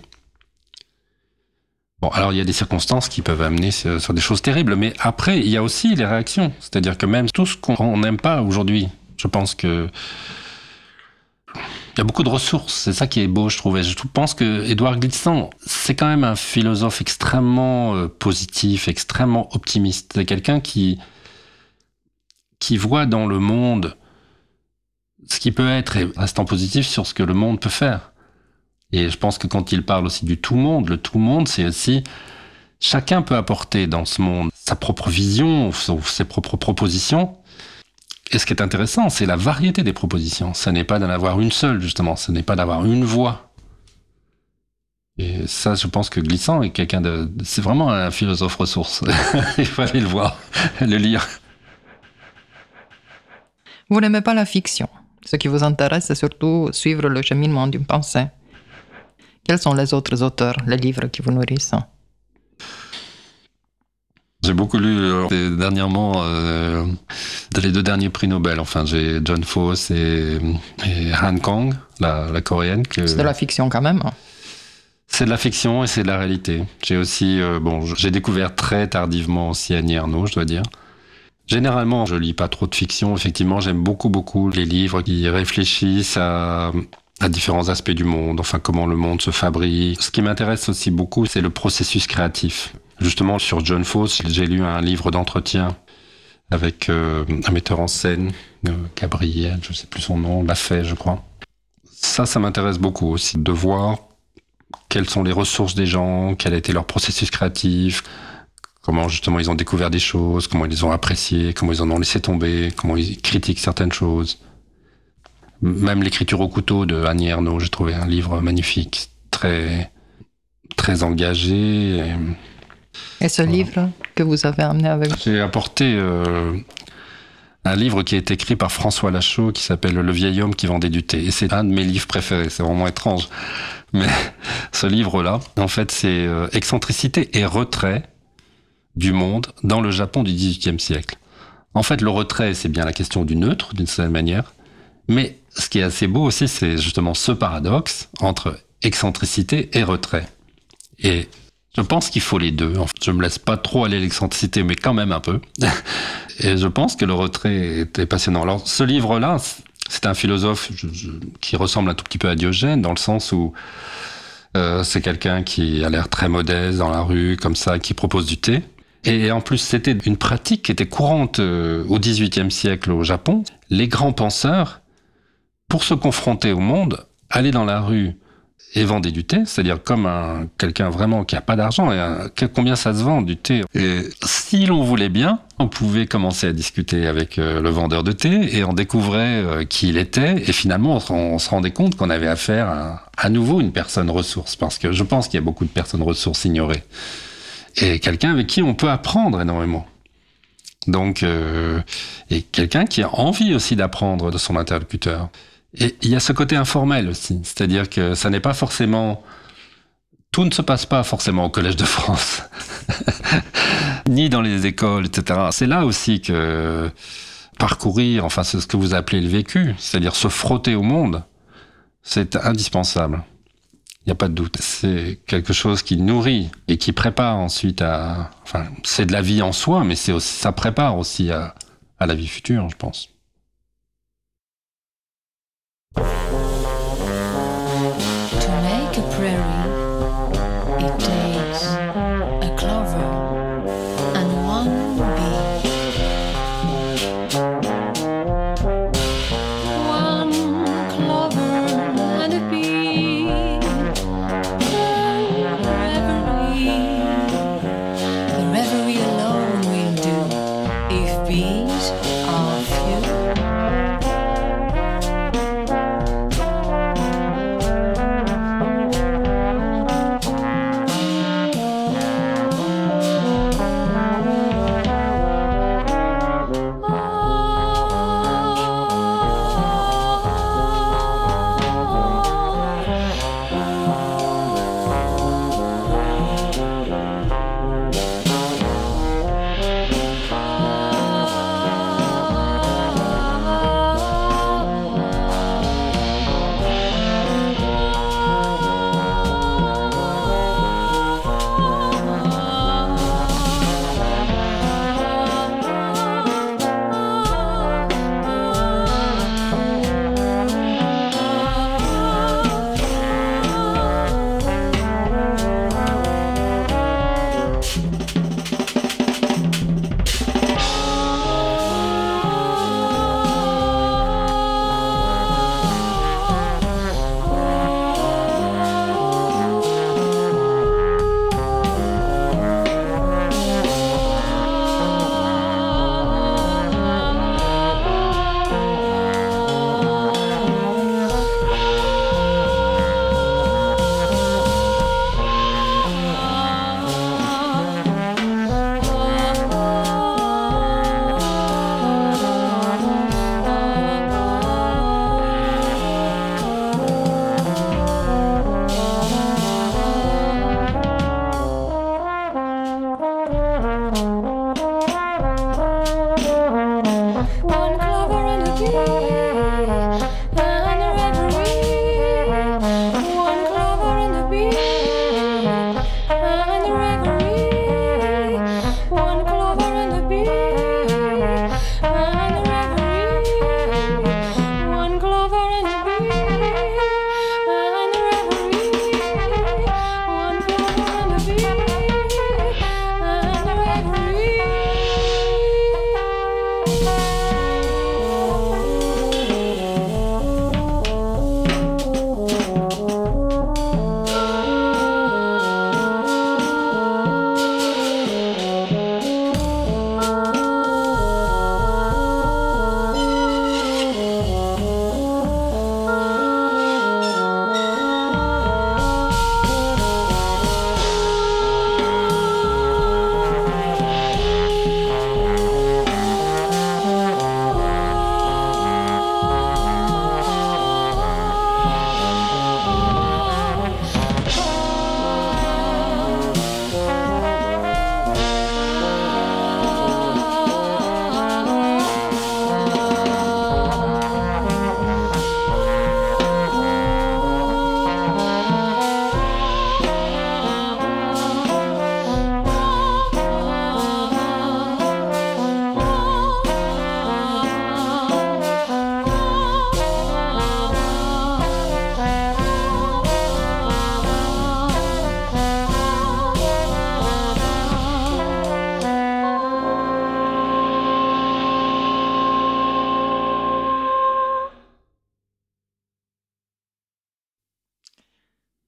Bon, alors il y a des circonstances qui peuvent amener sur, sur des choses terribles, mais après, il y a aussi les réactions. C'est-à-dire que même tout ce qu'on n'aime pas aujourd'hui, je pense que il y a beaucoup de ressources. C'est ça qui est beau, je trouvais. Je pense que Édouard Glissant, c'est quand même un philosophe extrêmement euh, positif, extrêmement optimiste. C'est quelqu'un qui, qui voit dans le monde ce qui peut être et restant positif sur ce que le monde peut faire. Et je pense que quand il parle aussi du tout-monde, le tout-monde, c'est aussi... Chacun peut apporter dans ce monde sa propre vision, ou ses propres propositions. Et ce qui est intéressant, c'est la variété des propositions. Ce n'est pas d'en avoir une seule, justement. Ce n'est pas d'avoir une voix. Et ça, je pense que Glissant est quelqu'un de... C'est vraiment un philosophe ressource. Il faut aller le voir, le lire. Vous n'aimez pas la fiction. Ce qui vous intéresse, c'est surtout suivre le cheminement d'une pensée. Quels sont les autres auteurs, les livres qui vous nourrissent? J'ai beaucoup lu euh, dernièrement euh, les deux derniers prix Nobel. Enfin, j'ai John Fosse et, et Han Kang, la, la coréenne. Que... C'est de la fiction quand même. C'est de la fiction et c'est de la réalité. J'ai aussi, euh, bon, j'ai découvert très tardivement aussi Annie Ernaux, je dois dire. Généralement, je lis pas trop de fiction. Effectivement, j'aime beaucoup, beaucoup les livres qui réfléchissent à... à différents aspects du monde, enfin comment le monde se fabrique. Ce qui m'intéresse aussi beaucoup, c'est le processus créatif. Justement, sur John Fosse, j'ai lu un livre d'entretien avec euh, un metteur en scène, euh, Gabriel, je ne sais plus son nom, l'a fait, je crois. Ça, ça m'intéresse beaucoup aussi, de voir quelles sont les ressources des gens, quel a été leur processus créatif, comment justement ils ont découvert des choses, comment ils les ont appréciées, comment ils en ont laissé tomber, comment ils critiquent certaines choses. Même l'écriture au couteau de Annie Ernaux, j'ai trouvé un livre magnifique, très, très engagé. Et, et ce voilà. livre que vous avez amené avec vous? J'ai apporté euh, un livre qui a été écrit par François Lachaud, qui s'appelle Le vieil homme qui vendait du thé. Et c'est un de mes livres préférés, c'est vraiment étrange. Mais ce livre-là, en fait, c'est euh, excentricité et retrait du monde dans le Japon du dix-huitième siècle. En fait, le retrait, c'est bien la question du neutre, d'une certaine manière. Mais ce qui est assez beau aussi, c'est justement ce paradoxe entre excentricité et retrait. Et je pense qu'il faut les deux. En fait, je me laisse pas trop aller à l'excentricité, mais quand même un peu. Et je pense que le retrait était passionnant. Alors, ce livre-là, c'est un philosophe je, je, qui ressemble un tout petit peu à Diogène, dans le sens où euh, c'est quelqu'un qui a l'air très modeste dans la rue, comme ça, qui propose du thé. Et en plus, c'était une pratique qui était courante euh, au dix-huitième siècle au Japon. Les grands penseurs, pour se confronter au monde, allaient dans la rue et vendaient du thé, c'est-à-dire comme un, quelqu'un vraiment qui n'a pas d'argent. Et un, combien ça se vend, du thé? Et si l'on voulait bien, on pouvait commencer à discuter avec euh, le vendeur de thé et on découvrait euh, qui il était. Et finalement, on, on se rendait compte qu'on avait affaire à, à nouveau une personne ressource, parce que je pense qu'il y a beaucoup de personnes ressources ignorées. Et quelqu'un avec qui on peut apprendre énormément. Donc, euh, et quelqu'un qui a envie aussi d'apprendre de son interlocuteur. Et il y a ce côté informel aussi, c'est-à-dire que ça n'est pas forcément... Tout ne se passe pas forcément au Collège de France, ni dans les écoles, et cetera. C'est là aussi que parcourir, enfin c'est ce que vous appelez le vécu, c'est-à-dire se frotter au monde, c'est indispensable. Il n'y a pas de doute. C'est quelque chose qui nourrit et qui prépare ensuite à... Enfin, c'est de la vie en soi, mais c'est aussi, ça prépare aussi à, à la vie future, je pense. To make a prairie, it takes a clover and one bee. One clover and a bee. The reverie alone will do if bees are few.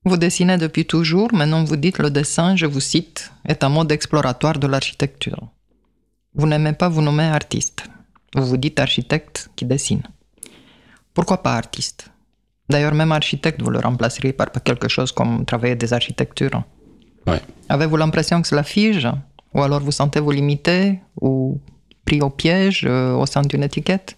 Vous dessinez depuis toujours, maintenant vous dites le dessin, je vous cite, est un mode exploratoire de l'architecture. Vous n'aimez pas vous nommer artiste. Vous vous dites architecte qui dessine. Pourquoi pas artiste? D'ailleurs, même architecte, vous le remplaceriez par quelque chose comme travailler des architectures. Ouais. Avez-vous l'impression que cela fige? Ou alors vous sentez-vous limité ou pris au piège euh, au sein d'une étiquette?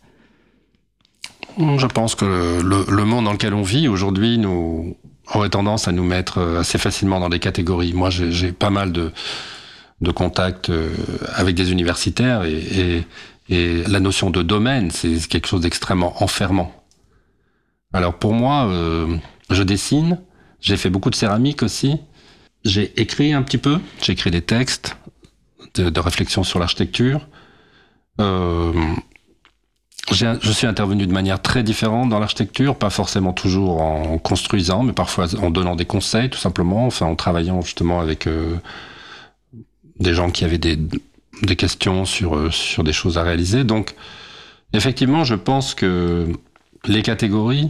Je pense que le, le monde dans lequel on vit aujourd'hui nous aurait tendance à nous mettre assez facilement dans des catégories. Moi, j'ai, j'ai pas mal de, de contacts avec des universitaires et, et, et la notion de domaine, c'est quelque chose d'extrêmement enfermant. Alors pour moi, euh, je dessine, j'ai fait beaucoup de céramique aussi, j'ai écrit un petit peu, j'ai écrit des textes de, de réflexion sur l'architecture. Euh, j'ai, je suis intervenu de manière très différente dans l'architecture, pas forcément toujours en construisant, mais parfois en donnant des conseils tout simplement, enfin en travaillant justement avec euh, des gens qui avaient des, des questions sur, sur des choses à réaliser. Donc effectivement, je pense que les catégories,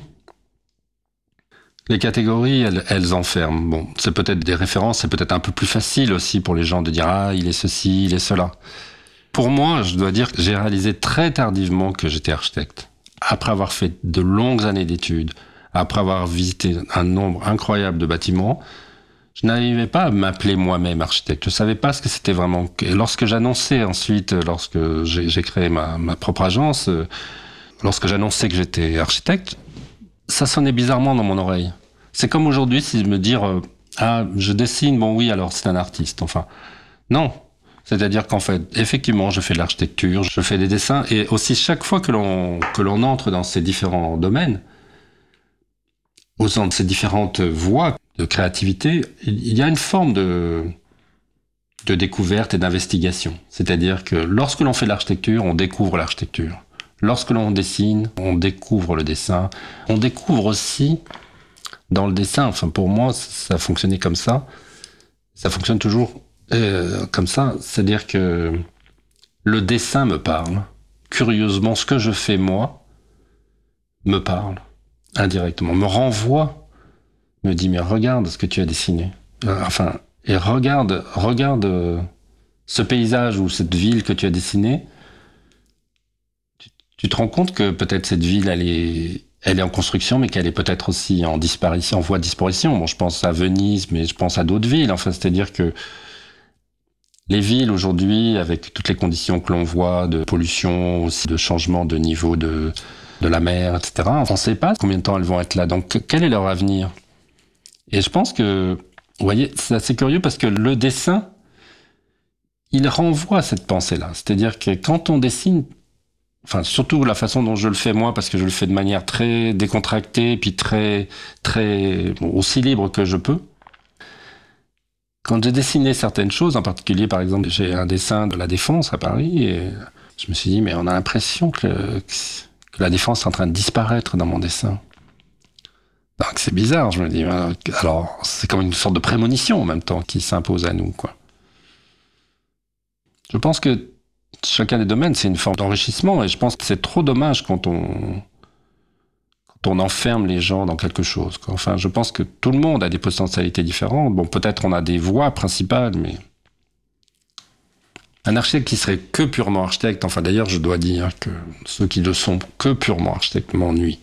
les catégories, elles, elles enferment. Bon, c'est peut-être des références, c'est peut-être un peu plus facile aussi pour les gens de dire « Ah, il est ceci, il est cela ». Pour moi, je dois dire que j'ai réalisé très tardivement que j'étais architecte. Après avoir fait de longues années d'études, après avoir visité un nombre incroyable de bâtiments, je n'arrivais pas à m'appeler moi-même architecte. Je savais pas ce que c'était vraiment. Et lorsque j'annonçais ensuite, lorsque j'ai, j'ai créé ma, ma propre agence, lorsque j'annonçais que j'étais architecte, ça sonnait bizarrement dans mon oreille. C'est comme aujourd'hui si je me dire euh, ah je dessine, bon oui alors c'est un artiste. Enfin non, c'est-à-dire qu'en fait effectivement je fais de l'architecture, je fais des dessins et aussi chaque fois que l'on que l'on entre dans ces différents domaines, au sein de ces différentes voies de créativité, il y a une forme de de découverte et d'investigation. C'est-à-dire que lorsque l'on fait de l'architecture, on découvre l'architecture. Lorsque l'on dessine, on découvre le dessin. On découvre aussi dans le dessin, enfin pour moi, ça fonctionnait comme ça. Ça fonctionne toujours euh, comme ça. C'est-à-dire que le dessin me parle. Curieusement, ce que je fais moi me parle indirectement, me renvoie, me dit mais regarde ce que tu as dessiné. Euh, enfin, et regarde, regarde euh, ce paysage ou cette ville que tu as dessinée. Tu te rends compte que peut-être cette ville, elle est, elle est en construction, mais qu'elle est peut-être aussi en disparition, en voie de disparition. Bon, je pense à Venise, mais je pense à d'autres villes. Enfin, c'est-à-dire que les villes aujourd'hui, avec toutes les conditions que l'on voit de pollution, aussi de changement de niveau de, de la mer, et cetera, on ne sait pas combien de temps elles vont être là. Donc, quel est leur avenir? Et je pense que, vous voyez, c'est assez curieux parce que le dessin, il renvoie à cette pensée-là. C'est-à-dire que quand on dessine, enfin, surtout la façon dont je le fais moi, parce que je le fais de manière très décontractée, puis très, très, bon, aussi libre que je peux. Quand j'ai dessiné certaines choses, en particulier, par exemple, j'ai un dessin de la Défense à Paris, et je me suis dit, mais on a l'impression que, que la Défense est en train de disparaître dans mon dessin. Donc c'est bizarre, je me dis. Alors, c'est comme une sorte de prémonition en même temps qui s'impose à nous, quoi. Je pense que chacun des domaines, c'est une forme d'enrichissement, et je pense que c'est trop dommage quand on, quand on enferme les gens dans quelque chose, quoi. Enfin, je pense que tout le monde a des potentialités différentes. Bon, peut-être on a des voies principales, mais un architecte qui serait que purement architecte, enfin d'ailleurs, je dois dire que ceux qui ne sont que purement architectes m'ennuient.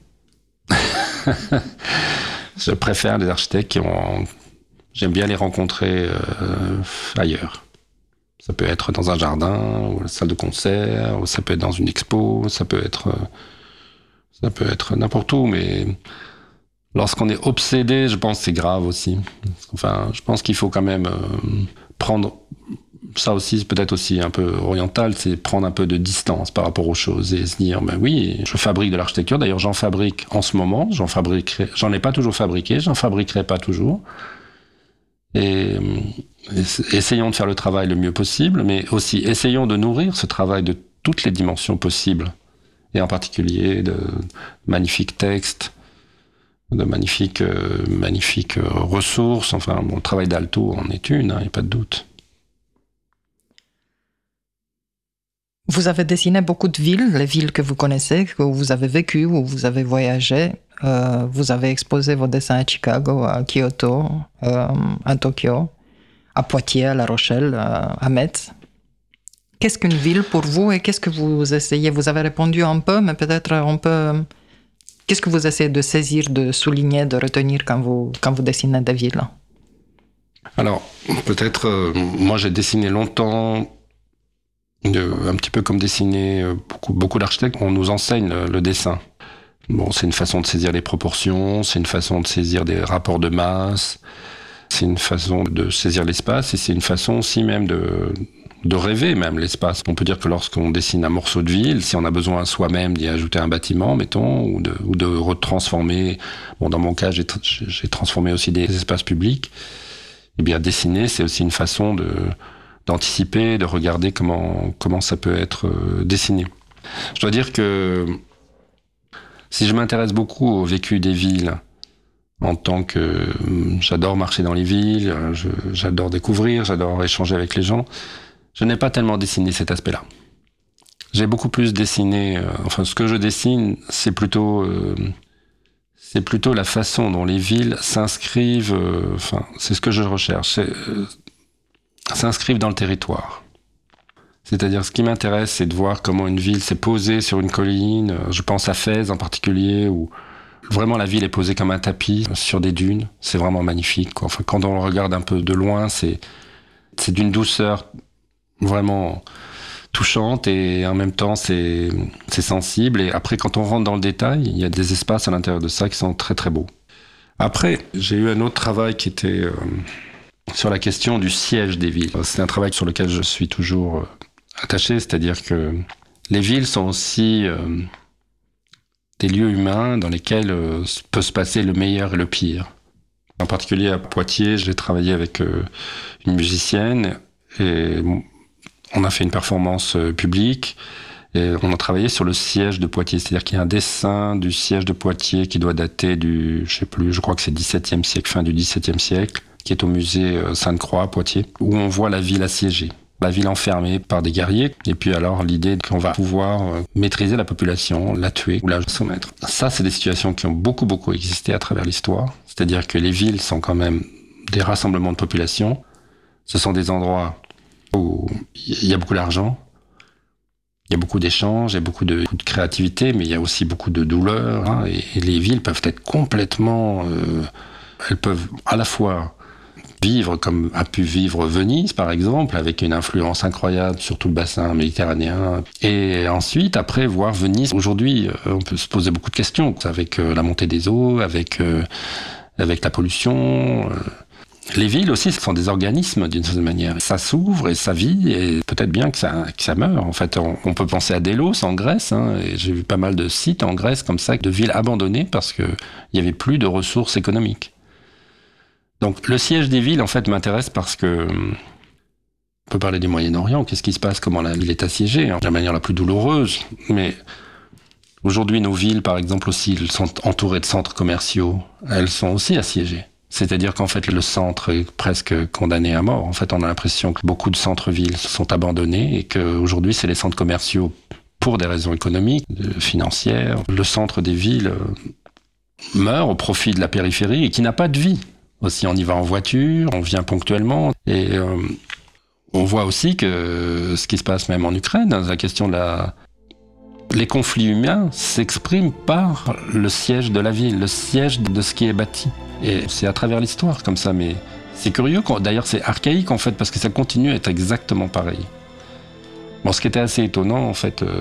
Je préfère les architectes qui ont... J'aime bien les rencontrer euh, ailleurs. Ça peut être dans un jardin, ou la salle de concert, ou ça peut être dans une expo, ça peut être, ça peut être n'importe où, mais lorsqu'on est obsédé, je pense que c'est grave aussi. Enfin, je pense qu'il faut quand même euh, prendre, ça aussi, c'est peut-être aussi un peu oriental, c'est prendre un peu de distance par rapport aux choses et se dire, ben oui, je fabrique de l'architecture, d'ailleurs j'en fabrique en ce moment, j'en fabriquerai, j'en ai pas toujours fabriqué, j'en fabriquerai pas toujours. Et essayons de faire le travail le mieux possible, mais aussi essayons de nourrir ce travail de toutes les dimensions possibles, et en particulier de magnifiques textes, de magnifiques, euh, magnifiques ressources. Enfin, bon, le travail d'Alto en est une, il hein, n'y a pas de doute. Vous avez dessiné beaucoup de villes, les villes que vous connaissez, où vous avez vécu, où vous avez voyagé. Euh, vous avez exposé vos dessins à Chicago, à Kyoto, euh, à Tokyo, à Poitiers, à La Rochelle, euh, à Metz. Qu'est-ce qu'une ville pour vous et qu'est-ce que vous essayez? Vous avez répondu un peu, mais peut-être on peut... Qu'est-ce que vous essayez de saisir, de souligner, de retenir quand vous, quand vous dessinez des villes? Alors, peut-être, euh, moi j'ai dessiné longtemps, euh, un petit peu comme dessiner euh, beaucoup, beaucoup d'architectes, on nous enseigne le, le dessin. Bon, c'est une façon de saisir les proportions, c'est une façon de saisir des rapports de masse, c'est une façon de saisir l'espace et c'est une façon aussi même de, de rêver même l'espace. On peut dire que lorsqu'on dessine un morceau de ville, si on a besoin soi-même d'y ajouter un bâtiment, mettons, ou de, ou de retransformer, bon dans mon cas j'ai, j'ai transformé aussi des espaces publics, eh bien dessiner c'est aussi une façon de, d'anticiper, de regarder comment, comment ça peut être dessiné. Je dois dire que si je m'intéresse beaucoup au vécu des villes, en tant que j'adore marcher dans les villes, je, j'adore découvrir, j'adore échanger avec les gens, je n'ai pas tellement dessiné cet aspect-là. J'ai beaucoup plus dessiné, euh, enfin ce que je dessine, c'est plutôt, euh, c'est plutôt la façon dont les villes s'inscrivent, euh, enfin c'est ce que je recherche, c'est, euh, s'inscrivent dans le territoire. C'est-à-dire, ce qui m'intéresse, c'est de voir comment une ville s'est posée sur une colline. Je pense à Fès en particulier, où vraiment la ville est posée comme un tapis sur des dunes. C'est vraiment magnifique, quoi. Enfin, quand on le regarde un peu de loin, c'est, c'est d'une douceur vraiment touchante et en même temps, c'est, c'est sensible. Et après, quand on rentre dans le détail, il y a des espaces à l'intérieur de ça qui sont très, très beaux. Après, j'ai eu un autre travail qui était euh, sur la question du siège des villes. C'est un travail sur lequel je suis toujours euh, attaché, c'est-à-dire que les villes sont aussi euh, des lieux humains dans lesquels euh, peut se passer le meilleur et le pire. En particulier à Poitiers, j'ai travaillé avec euh, une musicienne et on a fait une performance euh, publique et on a travaillé sur le siège de Poitiers, c'est-à-dire qu'il y a un dessin du siège de Poitiers qui doit dater du, je sais plus, je crois que c'est dix-septième siècle, fin du dix-septième siècle, qui est au musée euh, Sainte-Croix à Poitiers, où on voit la ville assiégée. La ville enfermée par des guerriers, et puis alors l'idée qu'on va pouvoir maîtriser la population, la tuer ou la soumettre. Ça, c'est des situations qui ont beaucoup, beaucoup existé à travers l'histoire. C'est-à-dire que les villes sont quand même des rassemblements de population. Ce sont des endroits où il y a beaucoup d'argent, il y a beaucoup d'échanges, il y a beaucoup de, beaucoup de créativité, mais il y a aussi beaucoup de douleur. Hein, et, et les villes peuvent être complètement... Euh, elles peuvent à la fois... vivre comme a pu vivre Venise, par exemple, avec une influence incroyable sur tout le bassin méditerranéen. Et ensuite, après, voir Venise, aujourd'hui, on peut se poser beaucoup de questions, avec la montée des eaux, avec, euh, avec la pollution. Les villes aussi, ce sont des organismes, d'une certaine manière. Ça s'ouvre et ça vit, et peut-être bien que ça, que ça meurt. En fait, on, on peut penser à Délos, en Grèce, hein, et j'ai vu pas mal de sites en Grèce, comme ça, de villes abandonnées, parce qu'il n'y avait plus de ressources économiques. Donc le siège des villes, en fait, m'intéresse parce que on peut parler du Moyen-Orient. Qu'est-ce qui se passe? Comment la ville est assiégée? De la manière la plus douloureuse. Mais aujourd'hui, nos villes, par exemple, aussi, elles sont entourées de centres commerciaux. Elles sont aussi assiégées. C'est-à-dire qu'en fait, le centre est presque condamné à mort. En fait, on a l'impression que beaucoup de centres-villes sont abandonnés et qu'aujourd'hui, c'est les centres commerciaux pour des raisons économiques, financières. Le centre des villes meurt au profit de la périphérie et qui n'a pas de vie. Aussi, on y va en voiture, on vient ponctuellement. Et euh, on voit aussi que ce qui se passe même en Ukraine, dans la question de la... Les conflits humains s'expriment par le siège de la ville, le siège de ce qui est bâti. Et c'est à travers l'histoire comme ça, mais c'est curieux. D'ailleurs, c'est archaïque en fait, parce que ça continue à être exactement pareil. Bon, ce qui était assez étonnant en fait... Euh...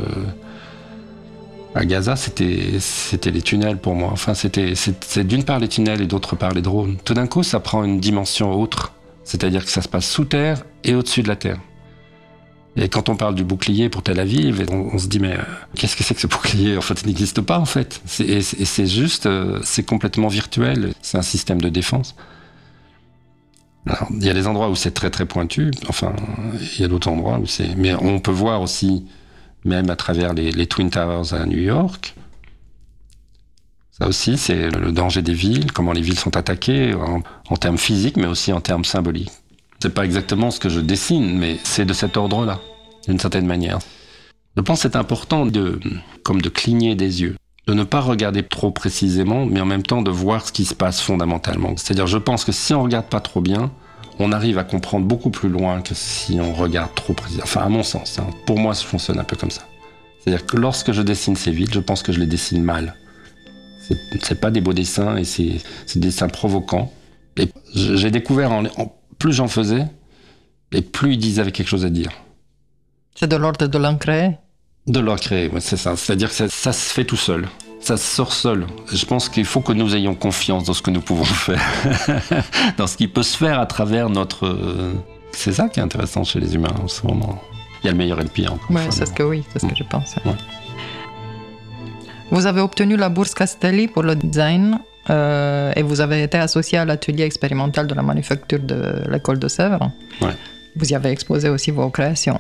À Gaza, c'était, c'était les tunnels pour moi. Enfin, c'était, c'est, c'est d'une part les tunnels et d'autre part les drones. Tout d'un coup, ça prend une dimension autre. C'est-à-dire que ça se passe sous terre et au-dessus de la terre. Et quand on parle du bouclier pour Tel Aviv, on, on se dit, mais euh, qu'est-ce que c'est que ce bouclier? En fait, il n'existe pas, en fait. C'est, et, et c'est juste, euh, c'est complètement virtuel. C'est un système de défense. Alors, il y a des endroits où c'est très, très pointu. Enfin, il y a d'autres endroits où c'est... Mais on peut voir aussi... même à travers les, les Twin Towers à New York. Ça aussi, c'est le danger des villes, comment les villes sont attaquées en, en termes physiques, mais aussi en termes symboliques. C'est pas exactement ce que je dessine, mais c'est de cet ordre-là, d'une certaine manière. Je pense que c'est important de, comme de cligner des yeux de ne pas regarder trop précisément, mais en même temps de voir ce qui se passe fondamentalement. C'est-à-dire, je pense que si on regarde pas trop bien, on arrive à comprendre beaucoup plus loin que si on regarde trop précisément. Enfin, à mon sens, hein. Pour moi, ça fonctionne un peu comme ça. C'est-à-dire que lorsque je dessine ces villes, je pense que je les dessine mal. C'est, c'est pas des beaux dessins, et c'est, c'est des dessins provoquants. Et j'ai découvert, en, en, plus j'en faisais, et plus ils disaient quelque chose à dire. C'est de l'ordre de l'ancrer? De l'ancrer, ouais, c'est ça. C'est-à-dire que ça, ça se fait tout seul. Ça se sort seul. Je pense qu'il faut que nous ayons confiance dans ce que nous pouvons faire. Dans ce qui peut se faire à travers notre... C'est ça qui est intéressant chez les humains en ce moment. Il y a le meilleur et le pire. Oui, c'est ce que oui, c'est ce que je pense. Ouais. Vous avez obtenu la bourse Castelli pour le design euh, et vous avez été associé à l'atelier expérimental de la manufacture de l'école de Sèvres. Ouais. Vous y avez exposé aussi vos créations.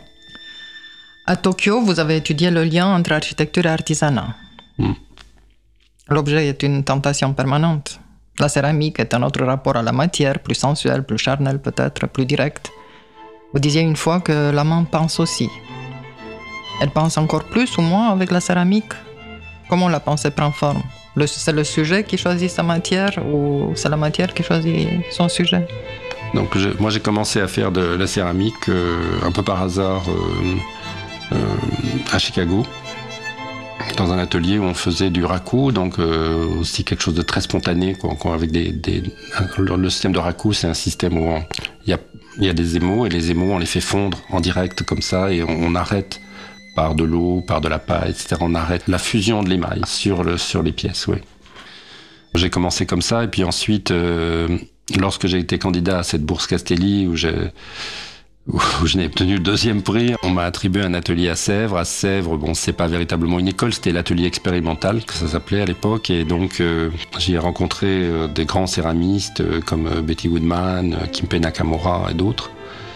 À Tokyo, vous avez étudié le lien entre architecture et artisanat. Mm. L'objet est une tentation permanente. La céramique est un autre rapport à la matière, plus sensuel, plus charnel peut-être, plus direct. Vous disiez une fois que la main pense aussi. Elle pense encore plus ou moins avec la céramique? Comment la pensée prend forme? le, C'est le sujet qui choisit sa matière ou c'est la matière qui choisit son sujet? Donc je, moi j'ai commencé à faire de la céramique euh, un peu par hasard euh, euh, à Chicago, dans un atelier où on faisait du raku, donc euh, aussi quelque chose de très spontané, quoi, quoi, avec des, des, le système de raku, c'est un système où il y a, y a des émaux, et les émaux, on les fait fondre en direct comme ça, et on, on arrête par de l'eau, par de la paille, et cetera. On arrête la fusion de l'émail sur, le, sur les pièces, oui. J'ai commencé comme ça, et puis ensuite, euh, lorsque j'ai été candidat à cette bourse Castelli, où j'ai... où je n'ai obtenu le deuxième prix. On m'a attribué un atelier à Sèvres. À Sèvres, bon, c'est pas véritablement une école, c'était l'atelier expérimental, que ça s'appelait à l'époque. Et donc, euh, j'y ai rencontré euh, des grands céramistes euh, comme euh, Betty Woodman, euh, Kimpe Nakamura et d'autres.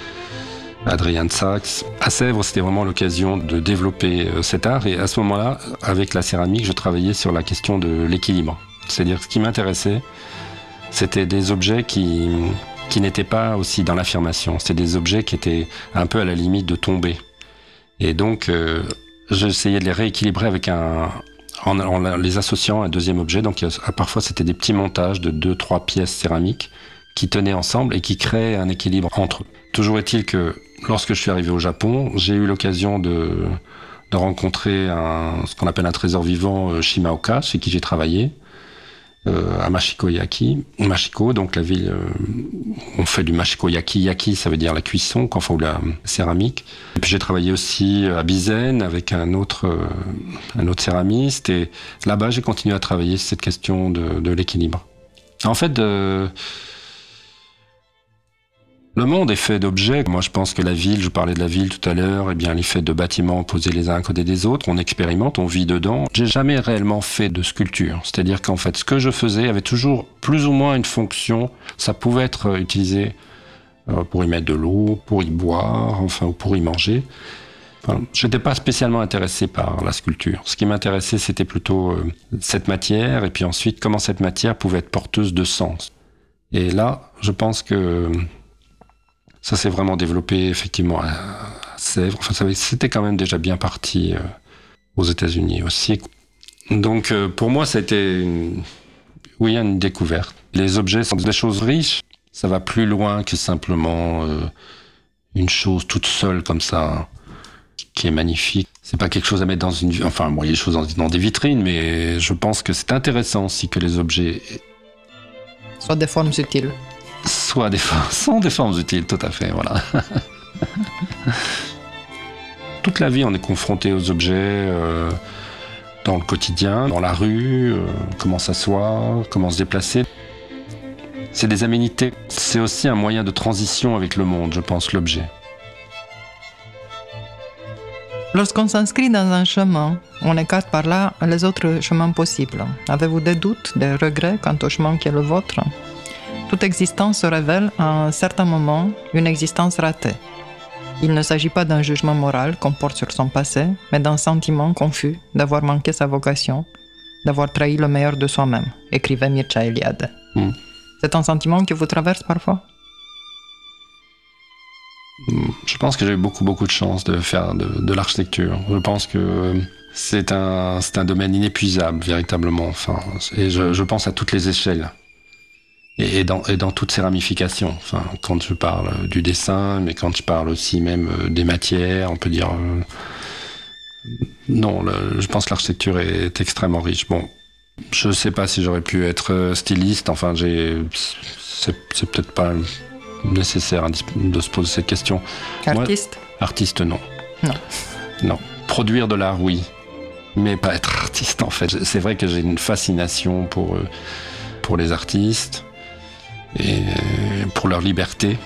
Adrian Sachs. À Sèvres, c'était vraiment l'occasion de développer euh, cet art. Et à ce moment-là, avec la céramique, je travaillais sur la question de l'équilibre. C'est-à-dire, ce qui m'intéressait, c'était des objets qui... qui n'étaient pas aussi dans l'affirmation. C'était des objets qui étaient un peu à la limite de tomber. Et donc, euh, j'essayais de les rééquilibrer avec un, en, en les associant à un deuxième objet. Donc, parfois, c'était des petits montages de deux, trois pièces céramiques qui tenaient ensemble et qui créaient un équilibre entre eux. Toujours est-il que, lorsque je suis arrivé au Japon, j'ai eu l'occasion de, de rencontrer un, ce qu'on appelle un trésor vivant, euh, Shimaoka, chez qui j'ai travaillé. Euh, à Machiko-yaki, Machiko, donc la ville, euh, on fait du Machiko-yaki, yaki ça veut dire la cuisson, enfin ou la céramique. Et puis j'ai travaillé aussi à Bizen avec un autre, euh, un autre céramiste, et là-bas j'ai continué à travailler sur cette question de, de l'équilibre. En fait, de... le monde est fait d'objets. Moi, je pense que la ville, je parlais de la ville tout à l'heure, eh bien, elle est faite de bâtiments posés les uns à côté des autres. On expérimente, on vit dedans. J'ai jamais réellement fait de sculpture. C'est-à-dire qu'en fait, ce que je faisais avait toujours plus ou moins une fonction. Ça pouvait être utilisé pour y mettre de l'eau, pour y boire, enfin, ou pour y manger. Enfin, je n'étais pas spécialement intéressé par la sculpture. Ce qui m'intéressait, c'était plutôt euh, cette matière, et puis ensuite, comment cette matière pouvait être porteuse de sens. Et là, je pense que ça s'est vraiment développé effectivement à Sèvres. Enfin, c'était quand même déjà bien parti euh, aux États-Unis aussi. Donc, euh, pour moi, ça a été une, oui, une découverte. Les objets sont des choses riches. Ça va plus loin que simplement euh, une chose toute seule comme ça, qui est magnifique. C'est pas quelque chose à mettre dans une... Enfin, bon, il y a des choses dans, dans des vitrines, mais je pense que c'est intéressant aussi que les objets soient des formes utiles. Soit des formes, sont des formes utiles, tout à fait, voilà. Toute la vie, on est confronté aux objets euh, dans le quotidien, dans la rue, euh, comment s'asseoir, comment se déplacer. C'est des aménités. C'est aussi un moyen de transition avec le monde, je pense, l'objet. Lorsqu'on s'inscrit dans un chemin, on écarte par là les autres chemins possibles. Avez-vous des doutes, des regrets quant au chemin qui est le vôtre ? Toute existence se révèle à un certain moment une existence ratée. Il ne s'agit pas d'un jugement moral qu'on porte sur son passé, mais d'un sentiment confus d'avoir manqué sa vocation, d'avoir trahi le meilleur de soi-même, écrivait Mircea Eliade. Mm. C'est un sentiment qui vous traverse parfois ? Je pense que j'ai eu beaucoup, beaucoup de chance de faire de, de l'architecture. Je pense que C'est un, c'est un domaine inépuisable, véritablement. Enfin, et je, je pense à toutes les échelles. Et, et, dans, et dans toutes ses ramifications. Enfin, quand je parle du dessin, mais quand je parle aussi même des matières, on peut dire... Euh, non, le, je pense que l'architecture est extrêmement riche. Bon, je ne sais pas si j'aurais pu être styliste. Enfin, j'ai, c'est, c'est peut-être pas nécessaire de se poser cette question. Artiste ? Moi, artiste, non. Non. Non. Produire de l'art, oui. Mais pas être artiste, en fait. C'est vrai que j'ai une fascination pour, pour les artistes et pour leur liberté,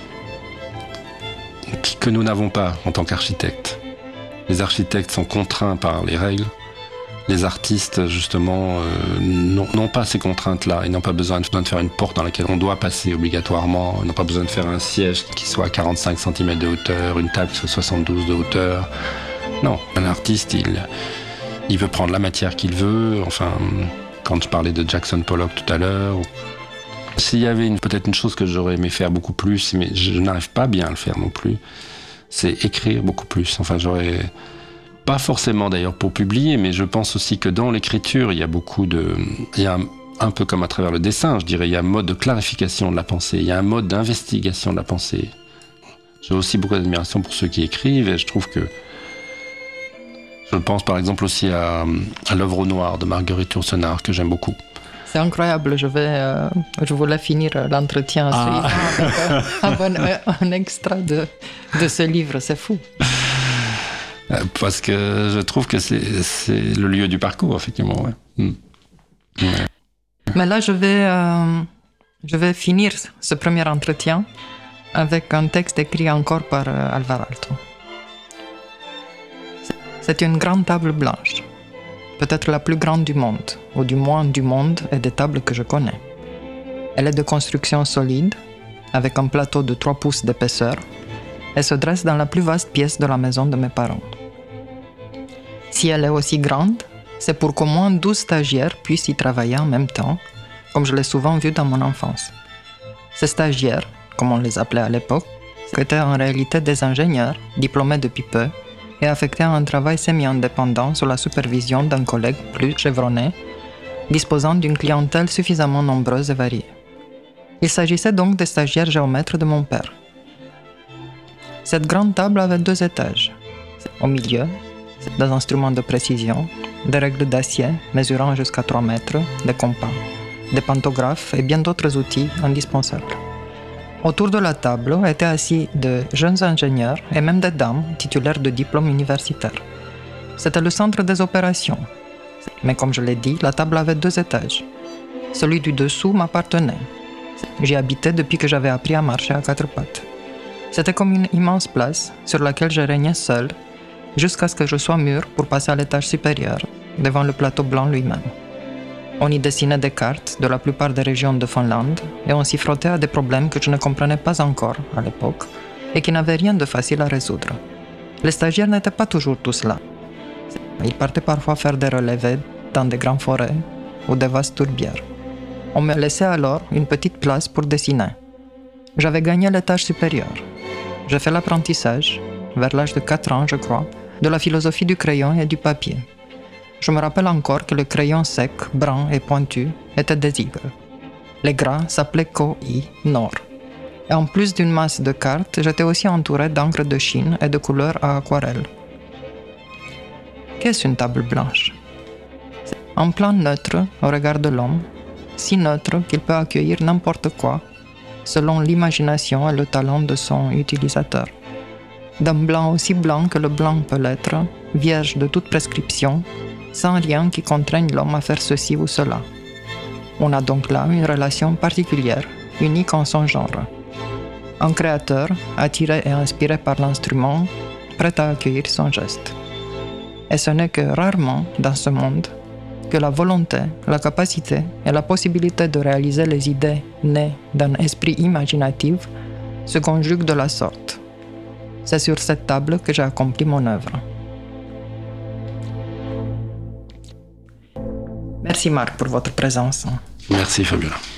que nous n'avons pas en tant qu'architectes. Les architectes sont contraints par les règles. Les artistes, justement, euh, n'ont, n'ont pas ces contraintes-là. Ils n'ont pas besoin de, de faire une porte dans laquelle on doit passer obligatoirement. Ils n'ont pas besoin de faire un siège qui soit à quarante-cinq centimètres de hauteur, une table qui soit soixante-douze de hauteur. Non, un artiste, il, il veut prendre la matière qu'il veut. Enfin, quand je parlais de Jackson Pollock tout à l'heure, s'il y avait une, peut-être une chose que j'aurais aimé faire beaucoup plus, mais je n'arrive pas bien à le faire non plus, c'est écrire beaucoup plus. Enfin, j'aurais... Pas forcément d'ailleurs pour publier, mais je pense aussi que dans l'écriture, il y a beaucoup de... Il y a un, un peu comme à travers le dessin, je dirais, il y a un mode de clarification de la pensée, il y a un mode d'investigation de la pensée. J'ai aussi beaucoup d'admiration pour ceux qui écrivent, et je trouve que... Je pense par exemple aussi à, à l'œuvre au noir de Marguerite Yourcenar, que j'aime beaucoup. C'est incroyable, je, vais, euh, je voulais finir l'entretien ah. avec un, un, un extrait de, de ce livre, c'est fou. Parce que je trouve que c'est, c'est le lieu du parcours, effectivement. Ouais. Mmh. Ouais. Mais là, je vais, euh, je vais finir ce premier entretien avec un texte écrit encore par euh, Alvar Aalto. C'est une grande table blanche, peut-être la plus grande du monde, ou du moins du monde et des tables que je connais. Elle est de construction solide, avec un plateau de trois pouces d'épaisseur, et se dresse dans la plus vaste pièce de la maison de mes parents. Si elle est aussi grande, c'est pour qu'au moins douze stagiaires puissent y travailler en même temps, comme je l'ai souvent vu dans mon enfance. Ces stagiaires, comme on les appelait à l'époque, étaient en réalité des ingénieurs, diplômés depuis peu, et affectés à un travail semi-indépendant sous la supervision d'un collègue plus chevronné, disposant d'une clientèle suffisamment nombreuse et variée. Il s'agissait donc des stagiaires géomètres de mon père. Cette grande table avait deux étages. Au milieu, des instruments de précision, des règles d'acier mesurant jusqu'à trois mètres, des compas, des pantographes et bien d'autres outils indispensables. Autour de la table étaient assis de jeunes ingénieurs et même des dames titulaires de diplômes universitaires. C'était le centre des opérations. Mais comme je l'ai dit, la table avait deux étages. Celui du dessous m'appartenait. J'y habitais depuis que j'avais appris à marcher à quatre pattes. C'était comme une immense place sur laquelle je régnais seul, jusqu'à ce que je sois mûr pour passer à l'étage supérieur, devant le plateau blanc lui-même. On y dessinait des cartes de la plupart des régions de Finlande et on s'y frottait à des problèmes que je ne comprenais pas encore à l'époque et qui n'avaient rien de facile à résoudre. Les stagiaires n'étaient pas toujours tous là. Ils partaient parfois faire des relevés dans des grandes forêts ou des vastes tourbières. On me laissait alors une petite place pour dessiner. J'avais gagné l'étage supérieur. J'ai fait l'apprentissage, vers l'âge de quatre ans je crois, de la philosophie du crayon et du papier. Je me rappelle encore que le crayon sec, brun et pointu était des eagles. Les gras s'appelaient Ko-i, Nord. Et en plus d'une masse de cartes, j'étais aussi entouré d'encre de Chine et de couleurs à aquarelle. Qu'est-ce une table blanche? Un plan neutre au regard de l'homme, si neutre qu'il peut accueillir n'importe quoi, selon l'imagination et le talent de son utilisateur. D'un blanc aussi blanc que le blanc peut l'être, vierge de toute prescription, sans rien qui contraigne l'homme à faire ceci ou cela. On a donc là une relation particulière, unique en son genre. Un créateur, attiré et inspiré par l'instrument, prêt à accueillir son geste. Et ce n'est que rarement, dans ce monde, que la volonté, la capacité et la possibilité de réaliser les idées nées d'un esprit imaginatif se conjuguent de la sorte. C'est sur cette table que j'ai accompli mon œuvre. Merci Marc pour votre présence. Merci Fabiola.